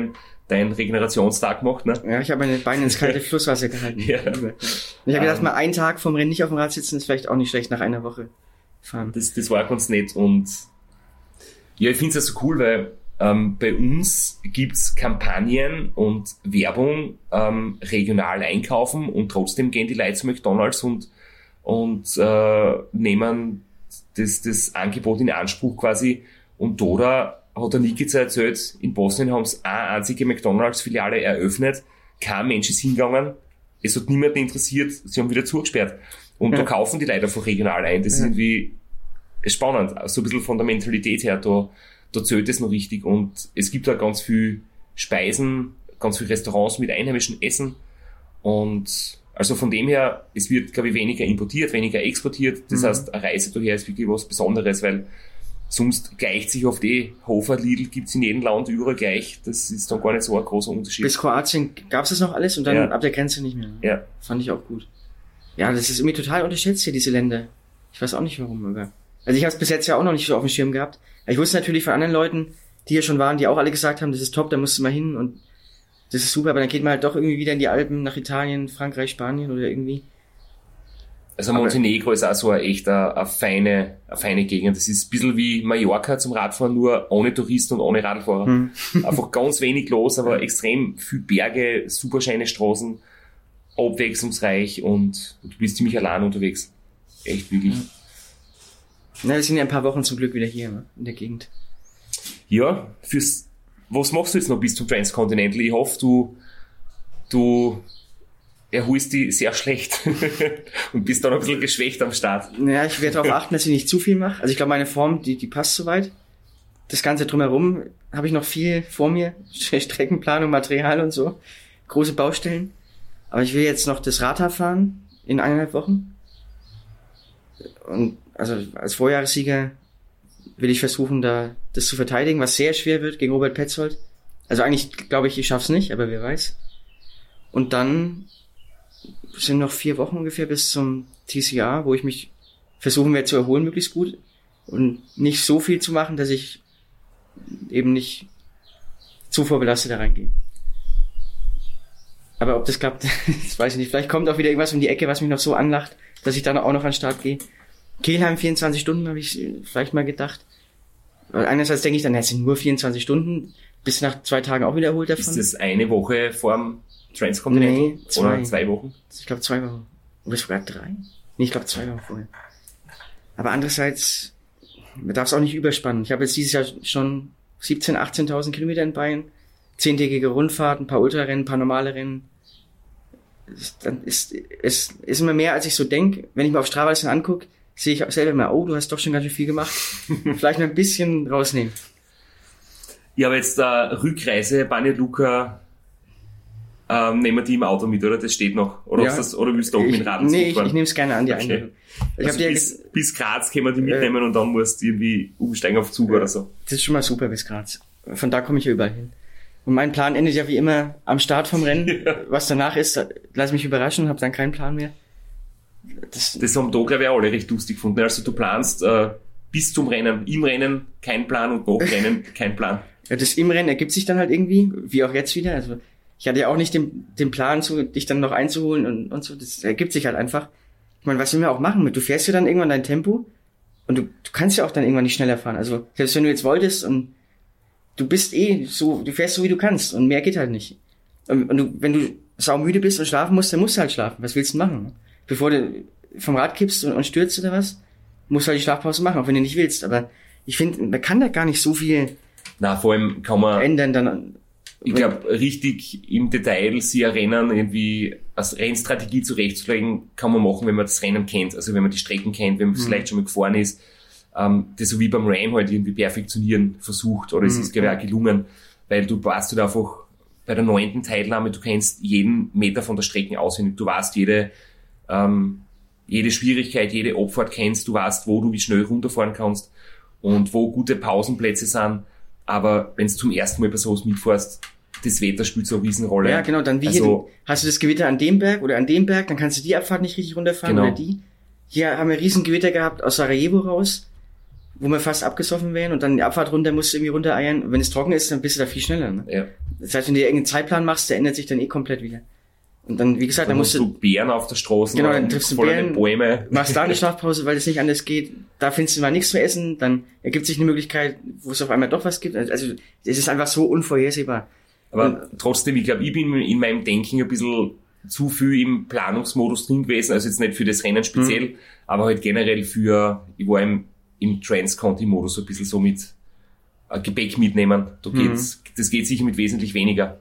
deinen Regenerationstag gemacht, ne? Ja, ich habe meine Beine ins kalte Flusswasser gehalten. Ja. Ich habe gedacht, mal einen Tag vom Rennen nicht auf dem Rad sitzen, ist vielleicht auch nicht schlecht nach einer Woche fahren. Das war ganz nett und ja, ich finde es also cool, weil bei uns gibt's Kampagnen und Werbung regional einkaufen und trotzdem gehen die Leute zu McDonald's und nehmen das Angebot in Anspruch quasi. Und da hat der Nikica erzählt, in Bosnien haben sie eine einzige McDonald's-Filiale eröffnet, kein Mensch ist hingegangen, es hat niemanden interessiert, sie haben wieder zugesperrt. Und da kaufen die Leute einfach regional ein. Das ist irgendwie spannend, so ein bisschen von der Mentalität her, da zählt es noch richtig. Und es gibt da ganz viel Speisen, ganz viele Restaurants mit einheimischem Essen. Und also von dem her, es wird, glaube ich, weniger importiert, weniger exportiert. Das heißt, eine Reise daher ist wirklich was Besonderes, weil sonst gleicht sich oft Hofer, Lidl gibt's in jedem Land überall gleich. Das ist dann gar nicht so ein großer Unterschied. Bis Kroatien gab's das noch alles und dann ab der Grenze nicht mehr. Ja. Fand ich auch gut. Ja, das ist irgendwie total unterschätzt hier, diese Länder. Ich weiß auch nicht warum, aber. Also ich habe es bis jetzt ja auch noch nicht so auf dem Schirm gehabt. Ich wusste natürlich von anderen Leuten, die hier schon waren, die auch alle gesagt haben, das ist top, da musst du mal hin und das ist super, aber dann geht man halt doch irgendwie wieder in die Alpen, nach Italien, Frankreich, Spanien oder irgendwie. Also Montenegro ist auch so eine feine Gegend. Das ist ein bisschen wie Mallorca zum Radfahren, nur ohne Touristen und ohne Radfahrer. Einfach ganz wenig los, aber extrem viel Berge, super schöne Straßen, abwechslungsreich und du bist ziemlich allein unterwegs. Echt wirklich. Na, wir sind ja ein paar Wochen zum Glück wieder hier, ne, in der Gegend. Ja, was machst du jetzt noch bis zum Transcontinental? Ich hoffe, du erholst dich sehr schlecht und bist dann ein bisschen geschwächt am Start. Ja, ich werde darauf achten, dass ich nicht zu viel mache. Also ich glaube, meine Form, die passt soweit. Das Ganze drumherum habe ich noch viel vor mir. Streckenplanung, Material und so. Große Baustellen. Aber ich will jetzt noch das Radhaar fahren in 1,5 Wochen. Und also als Vorjahressieger will ich versuchen, da das zu verteidigen, was sehr schwer wird gegen Robert Petzold. Also eigentlich glaube ich schaff's nicht, aber wer weiß. Und dann sind noch 4 Wochen ungefähr bis zum TCR, wo ich mich versuchen werde zu erholen, möglichst gut. Und nicht so viel zu machen, dass ich eben nicht zu vorbelastet da reingehe. Aber ob das klappt, das weiß ich nicht. Vielleicht kommt auch wieder irgendwas um die Ecke, was mich noch so anlacht, dass ich dann auch noch an den Start gehe. Kelheim 24 Stunden, habe ich vielleicht mal gedacht. Weil einerseits denke ich dann, es sind nur 24 Stunden, bis nach 2 Tagen auch wieder erholt davon. Ist das eine Woche vorm Transcontinental? Nee, 2. Oder 2 Wochen? Ich glaube 2 Wochen. Oder sogar 3? Nee, ich glaube 2 Wochen vorher. Aber andererseits, man darf es auch nicht überspannen. Ich habe jetzt dieses Jahr schon 17.000, 18.000 Kilometer in Bayern, 10-tägige Rundfahrten, ein paar Ultrarennen, ein paar normale Rennen. Dann ist immer mehr, als ich so denke. Wenn ich mir auf Strava das dann angucke, sehe ich selber mal, oh, du hast doch schon ganz schön viel gemacht. Vielleicht mal ein bisschen rausnehmen. Ja, aber jetzt Rückreise, Banja Luka, nehmen wir die im Auto mit, oder? Das steht noch. Oder, Ja. oder willst du auch mit dem Radl zurückfahren? Ich nehme es gerne an, die Einladung. Ich Also bis Graz können wir die mitnehmen und dann musst du irgendwie umsteigen auf Zug oder so. Das ist schon mal super bis Graz. Von da komme ich ja überall hin. Und mein Plan endet ja wie immer am Start vom Rennen. Ja. Was danach ist, lass mich überraschen, habe dann keinen Plan mehr. Das haben da, glaube ich, auch alle recht lustig gefunden. Also du planst bis zum Rennen, im Rennen kein Plan und nach Rennen kein Plan. Ja, das im Rennen ergibt sich dann halt irgendwie, wie auch jetzt wieder. Also ich hatte ja auch nicht den Plan, dich dann noch einzuholen und so. Das ergibt sich halt einfach. Ich meine, was will man auch machen? Du fährst ja dann irgendwann dein Tempo und du kannst ja auch dann irgendwann nicht schneller fahren. Also selbst wenn du jetzt wolltest und du bist so, du fährst so wie du kannst und mehr geht halt nicht. Und wenn du saumüde bist und schlafen musst, dann musst du halt schlafen. Was willst du machen? Bevor du vom Rad kippst und stürzt oder was, musst du halt die Schlafpause machen, auch wenn du nicht willst. Aber ich finde, man kann da gar nicht so viel Na, vor allem kann man ändern dann. Ich glaube, richtig im Detail sich ein Rennen irgendwie als Rennstrategie zurechtzulegen, kann man machen, wenn man das Rennen kennt. Also wenn man die Strecken kennt, wenn man vielleicht schon mal gefahren ist. Das so wie beim Ram halt irgendwie perfektionieren versucht. Oder es ist, glaube ich, auch gelungen. Weil du weißt halt einfach bei der 9. Teilnahme, du kennst jeden Meter von der Strecke auswendig. Du weißt jede Schwierigkeit, jede Abfahrt kennst. Du weißt, wo du wie schnell runterfahren kannst und wo gute Pausenplätze sind. Aber wenn du zum ersten Mal bei sowas mitfährst, das Wetter spielt so eine Riesenrolle. Ja, genau, dann wie hier, hast du das Gewitter an dem Berg oder an dem Berg, dann kannst du die Abfahrt nicht richtig runterfahren genau. oder die. Hier haben wir Riesengewitter gehabt aus Sarajevo raus wo wir fast abgesoffen wären und dann die Abfahrt runter musst du irgendwie runtereiern. Wenn es trocken ist, dann bist du da viel schneller. Ne? Ja. Das heißt, wenn du dir irgendeinen Zeitplan machst, der ändert sich dann komplett wieder. Und dann, wie gesagt, dann musst du Bären auf der Straße, genau, dann triffst du Bären, Bäume. machst da eine Schlafpause, weil es nicht anders geht. Da findest du mal nichts zu essen, dann ergibt sich eine Möglichkeit, wo es auf einmal doch was gibt. Also es ist einfach so unvorhersehbar. Aber trotzdem, ich glaube, ich bin in meinem Denken ein bisschen zu viel im Planungsmodus drin gewesen, also jetzt nicht für das Rennen speziell, aber halt generell ich war im Trans-Conti-Modus ein bisschen so mit Gepäck mitnehmen. Das geht sicher mit wesentlich weniger.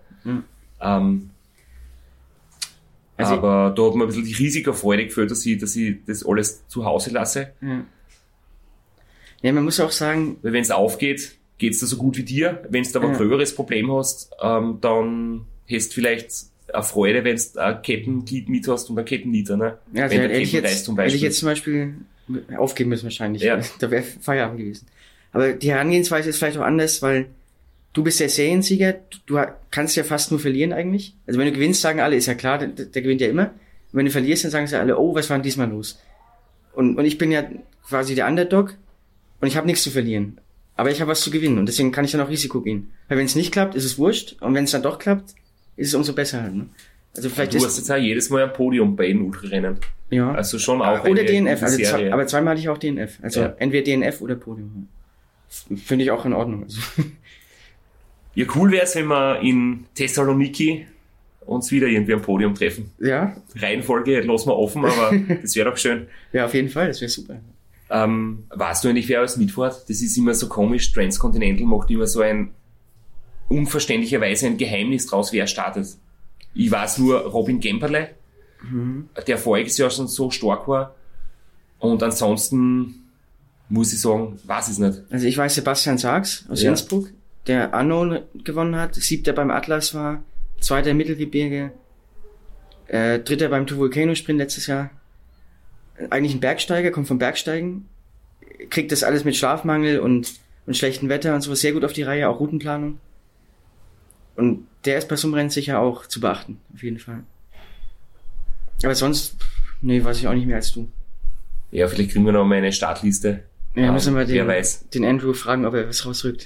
Also aber da hat mir ein bisschen die Risikofreude gefühlt, dass ich das alles zu Hause lasse. Ja, man muss auch sagen, Weil wenn es aufgeht, geht's dir so gut wie dir. Wenn du aber ein gröberes Problem hast, dann hast du vielleicht eine Freude, wenn du ein Kettenglied mit hast und ein Kettennieder, ne? ja, also wenn der hätte Ketten ich jetzt zum Beispiel aufgeben müssen wahrscheinlich. Ja. Da wäre Feierabend gewesen. Aber die Herangehensweise ist vielleicht auch anders, weil du bist der Seriensieger, du kannst ja fast nur verlieren eigentlich. Also wenn du gewinnst, sagen alle, ist ja klar, der gewinnt ja immer. Und wenn du verlierst, dann sagen sie alle, oh, was war denn diesmal los? Und ich bin ja quasi der Underdog und ich habe nichts zu verlieren. Aber ich habe was zu gewinnen und deswegen kann ich dann auch Risiko gehen. Weil wenn es nicht klappt, ist es wurscht und wenn es dann doch klappt, ist es umso besser halt. Ne? Also vielleicht du hast jetzt auch jedes Mal ein Podium bei den Ultrarennen. Ja. Also schon auch oder eine DNF, also Serie. aber zweimal hatte ich auch DNF. Also entweder DNF oder Podium. Finde ich auch in Ordnung. Also. Ja, cool wäre es, wenn wir in Thessaloniki uns wieder irgendwie am Podium treffen. Ja. Reihenfolge lassen wir offen, aber das wäre doch schön. Ja, auf jeden Fall, das wäre super. Weißt du eigentlich, wer alles mitfährt? Das ist immer so komisch. Transcontinental macht immer so unverständlicherweise ein Geheimnis draus, wer startet. Ich weiß nur Robin Gemperle, der voriges Jahr schon so stark war. Und ansonsten muss ich sagen, weiß ich es nicht. Also ich weiß Sebastian Sachs aus Innsbruck, der Unknown gewonnen hat, 7. beim Atlas war, 2. im Mittelgebirge, 3. beim Two Volcano Sprint letztes Jahr. Eigentlich ein Bergsteiger, kommt vom Bergsteigen, kriegt das alles mit Schlafmangel und schlechtem Wetter und sowas sehr gut auf die Reihe, auch Routenplanung. Und der ist bei so einem Rennen sicher auch zu beachten, auf jeden Fall. Aber sonst, nee, weiß ich auch nicht mehr als du. Ja, vielleicht kriegen wir noch mal eine Startliste. Ja, müssen wir wer weiß. den Andrew fragen, ob er was rausrückt.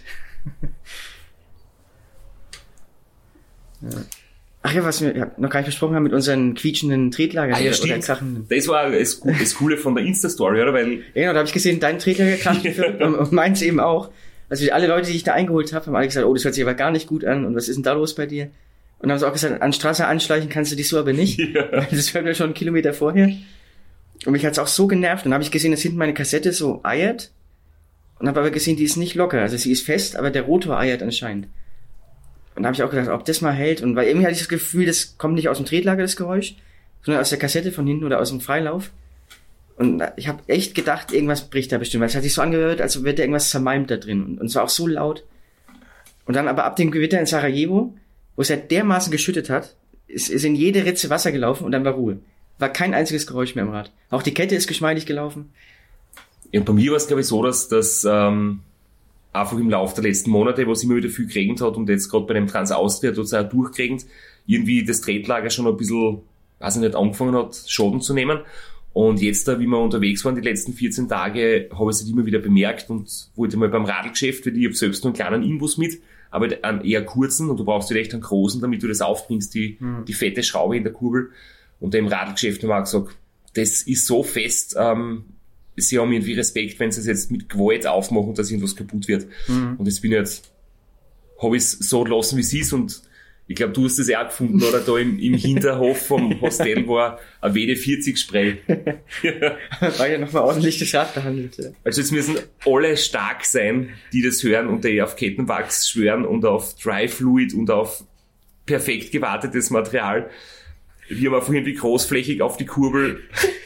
Ja. Ach ja, was wir noch gar nicht besprochen haben mit unseren quietschenden Tretlager. Ja, stimmt. Krachenden. Das war das Coole von der Insta-Story, oder? Weil Ja, genau, da habe ich gesehen, dein Tretlager krachen und meins eben auch. Also alle Leute, die ich da eingeholt habe, haben alle gesagt, oh, das hört sich aber gar nicht gut an und was ist denn da los bei dir? Und dann haben sie auch gesagt, an Straße anschleichen kannst du dich so aber nicht. Ja. Das hört mir schon einen Kilometer vorher. Und mich hat's auch so genervt. Dann habe ich gesehen, dass hinten meine Kassette so eiert. Und habe aber gesehen, die ist nicht locker. Also sie ist fest, aber der Rotor eiert anscheinend. Und da habe ich auch gedacht, ob das mal hält. Und weil irgendwie hatte ich das Gefühl, das kommt nicht aus dem Tretlager, das Geräusch, sondern aus der Kassette von hinten oder aus dem Freilauf. Und ich habe echt gedacht, irgendwas bricht da bestimmt. Weil es hat sich so angehört, als wird da irgendwas zermalmt da drin. Und es war auch so laut. Und dann aber ab dem Gewitter in Sarajevo, wo es ja dermaßen geschüttet hat, ist in jede Ritze Wasser gelaufen und dann war Ruhe. War kein einziges Geräusch mehr im Rad. Auch die Kette ist geschmeidig gelaufen. Ja, und bei mir war es, glaube ich, so, dass einfach im Laufe der letzten Monate, wo es immer wieder viel geregnet hat und jetzt gerade bei dem Trans-Austria hat es auch durchgeregnet, irgendwie das Tretlager schon ein bisschen, weiß ich nicht, angefangen hat, Schaden zu nehmen. Und jetzt, wie wir unterwegs waren, die letzten 14 Tage, habe ich es halt immer wieder bemerkt und wollte mal beim Radlgeschäft, weil ich habe selbst nur einen kleinen Imbus mit, aber einen eher kurzen und du brauchst halt echt einen großen, damit du das aufbringst, die fette Schraube in der Kurbel. Und im Radlgeschäft haben wir auch gesagt, das ist so fest, sie haben irgendwie Respekt, wenn sie es jetzt mit Gewalt aufmachen, dass irgendwas kaputt wird. Und das bin ich jetzt, habe ich es so gelassen, wie es ist. Und ich glaube, du hast das auch gefunden, oder? Da im Hinterhof vom Hostel war ein WD-40-Spray. War ja nochmal ordentlich das Rad behandelt. Ja. Also jetzt müssen alle stark sein, die das hören und die auf Kettenwachs schwören und auf Dry Fluid und auf perfekt gewartetes Material. Wir haben einfach irgendwie großflächig auf die Kurbel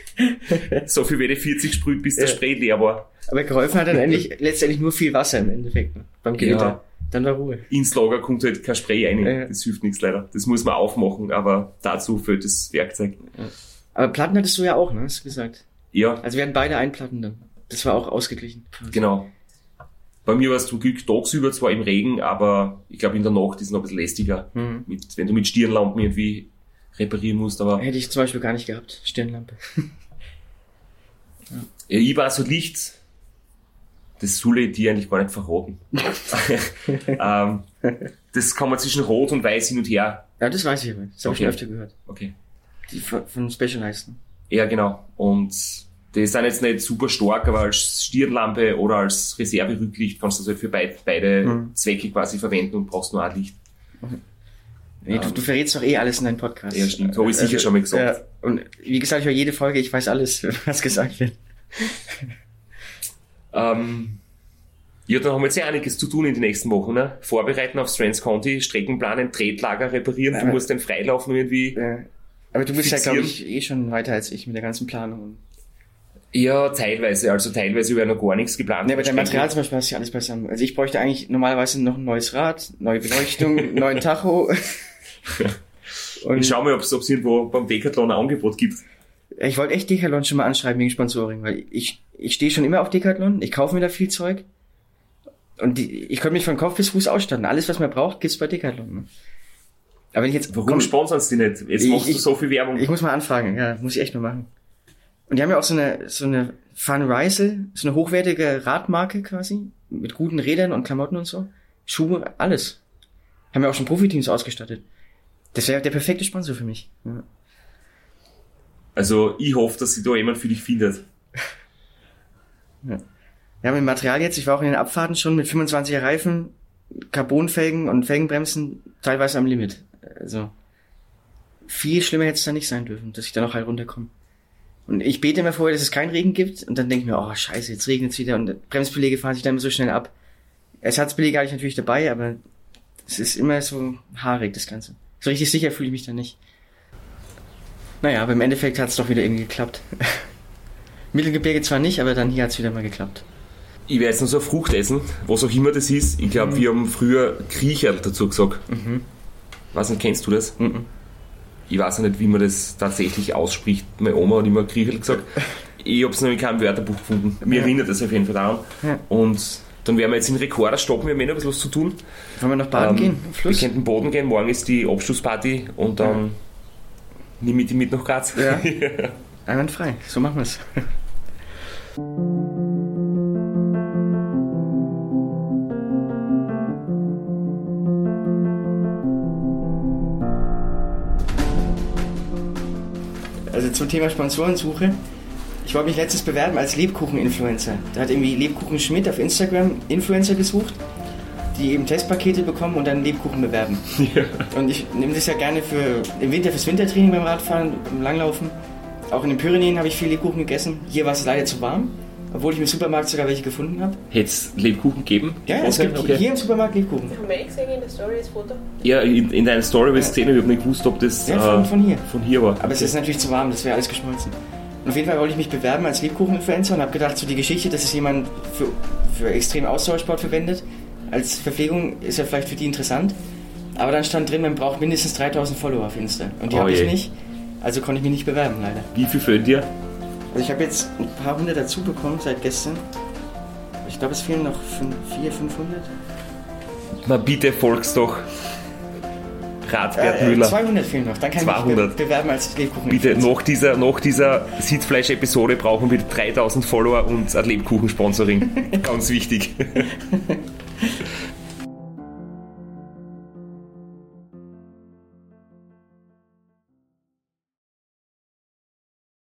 so viel WD-40 gesprüht, bis der Spray leer war. Aber geholfen hat dann letztendlich nur viel Wasser im Endeffekt. Ne? Beim Gewitter. Ja. Dann war Ruhe. Ins Lager kommt halt kein Spray rein. Ja. Das hilft nichts leider. Das muss man aufmachen, aber dazu fehlt das Werkzeug. Ja. Aber Platten hattest du ja auch, ne? Hast du gesagt. Ja. Also wir hatten beide Einplatten dann. Das war auch ausgeglichen. Genau. Bei mir war es zum Glück tagsüber zwar im Regen, aber ich glaube in der Nacht ist es noch ein bisschen lästiger. Wenn du mit Stirnlampen irgendwie reparieren musst, aber. Hätte ich zum Beispiel gar nicht gehabt. Stirnlampe. Ja, ich war so Licht Das soll ich dir eigentlich gar nicht verraten. Das kann man zwischen Rot und Weiß hin und her. Ja, das weiß ich aber. Das habe ich schon öfter gehört. Okay. Die von Specialized. Ja, genau. Und die sind jetzt nicht super stark, aber als Stirnlampe oder als Reserverücklicht kannst du das halt für beide Zwecke quasi verwenden und brauchst nur ein Licht. Nee, du verrätst doch alles in deinem Podcast. Ja, stimmt. Habe ich sicher schon mal gesagt. Ja, und wie gesagt, ich höre jede Folge, ich weiß alles, was gesagt wird. Ja, dann haben wir jetzt ja einiges zu tun in den nächsten Wochen. Ne? Vorbereiten auf Strands County, Strecken planen, Tretlager reparieren, du musst den Freilaufen irgendwie aber du bist fixieren. ja, glaube ich, schon weiter als ich mit der ganzen Planung. Ja, teilweise. Also teilweise wäre noch gar nichts geplant. Ja, aber dein Material zum Beispiel hast du ja alles beisammen. Also ich bräuchte eigentlich normalerweise noch ein neues Rad, neue Beleuchtung, neuen Tacho. Und ich schau mal, ob es irgendwo beim Decathlon ein Angebot gibt. Ich wollte echt Decathlon schon mal anschreiben wegen Sponsoring, weil ich stehe schon immer auf Decathlon, ich kaufe mir da viel Zeug und ich könnte mich von Kopf bis Fuß ausstatten. Alles, was man braucht, gibt's bei Decathlon. Ne? Aber wenn ich jetzt... Warum sponsern sie die nicht? Jetzt machst du so viel Werbung. Ich muss mal anfragen, ja, muss ich echt mal machen. Und die haben ja auch so eine Fun Rysel, so eine hochwertige Radmarke quasi, mit guten Rädern und Klamotten und so. Schuhe, alles. Haben ja auch schon Profiteams ausgestattet. Das wäre der perfekte Sponsor für mich. Ja. Also ich hoffe, dass sich da jemand für dich findet. Ja, mit dem Material jetzt, ich war auch in den Abfahrten schon mit 25er Reifen, Carbonfelgen und Felgenbremsen teilweise am Limit. Also viel schlimmer hätte es da nicht sein dürfen, dass ich da noch halt runterkomme. Und ich bete mir vorher, dass es keinen Regen gibt und dann denke ich mir, oh scheiße, jetzt regnet es wieder und Bremsbeläge fahren sich dann immer so schnell ab. Ersatzbeläge habe ich natürlich dabei, aber es ist immer so haarig, das Ganze. So richtig sicher fühle ich mich da nicht. Naja, aber im Endeffekt hat es doch wieder irgendwie geklappt. Mittelgebirge zwar nicht, aber dann hier hat es wieder mal geklappt. Ich werde jetzt noch so eine Frucht essen, was auch immer das ist. Ich glaube, wir haben früher Kriecherl dazu gesagt. Weiß nicht, kennst du das? Ich weiß nicht, wie man das tatsächlich ausspricht. Meine Oma hat immer Kriecherl gesagt. Ich habe es noch in keinem Wörterbuch gefunden. Mir erinnert das auf jeden Fall daran. Und dann werden wir jetzt in Rekorder stoppen, wir haben noch ein bisschen was zu tun. Wollen wir noch baden gehen? Wir könnten baden gehen, morgen ist die Abschlussparty und dann nehme ich die mit nach Graz. Ja. Einwandfrei, so machen wir es. Also zum Thema Sponsorensuche. Ich wollte mich letztens bewerben als Lebkuchen-Influencer. Da hat irgendwie Lebkuchen Schmidt auf Instagram Influencer gesucht, die eben Testpakete bekommen und dann Lebkuchen bewerben. Ja. Und ich nehme das ja gerne im Winter fürs Wintertraining beim Radfahren, beim Langlaufen. Auch in den Pyrenäen habe ich viel Lebkuchen gegessen. Hier war es leider zu warm, obwohl ich im Supermarkt sogar welche gefunden habe. Hätte es Lebkuchen gegeben? Ja, es gibt hier im Supermarkt Lebkuchen. Von mir gesehen in der Story das Foto? Ja, in deiner Story habe ich es gesehen, ich habe nicht gewusst, ob das von hier war. Aber es ist natürlich zu warm, das wäre alles geschmolzen. Und auf jeden Fall wollte ich mich bewerben als Lebkuchen-Influencer und habe gedacht, so die Geschichte, dass es jemand für extrem Ausdauersport verwendet, als Verpflegung ist ja vielleicht für die interessant. Aber dann stand drin, man braucht mindestens 3000 Follower auf Insta. Und die habe ich nicht, also konnte ich mich nicht bewerben, leider. Wie viel fehlen dir? Also ich habe jetzt ein paar hundert dazu bekommen seit gestern. Ich glaube, es fehlen noch 400, 500. Na bitte folgst doch Radbert Müller. 200 fehlen noch, dann kann 200. ich mich bewerben als Lebkuchen. Bitte, nach dieser Sitzfleisch-Episode brauchen wir 3000 Follower und ein Lebkuchen-Sponsoring. Ganz wichtig.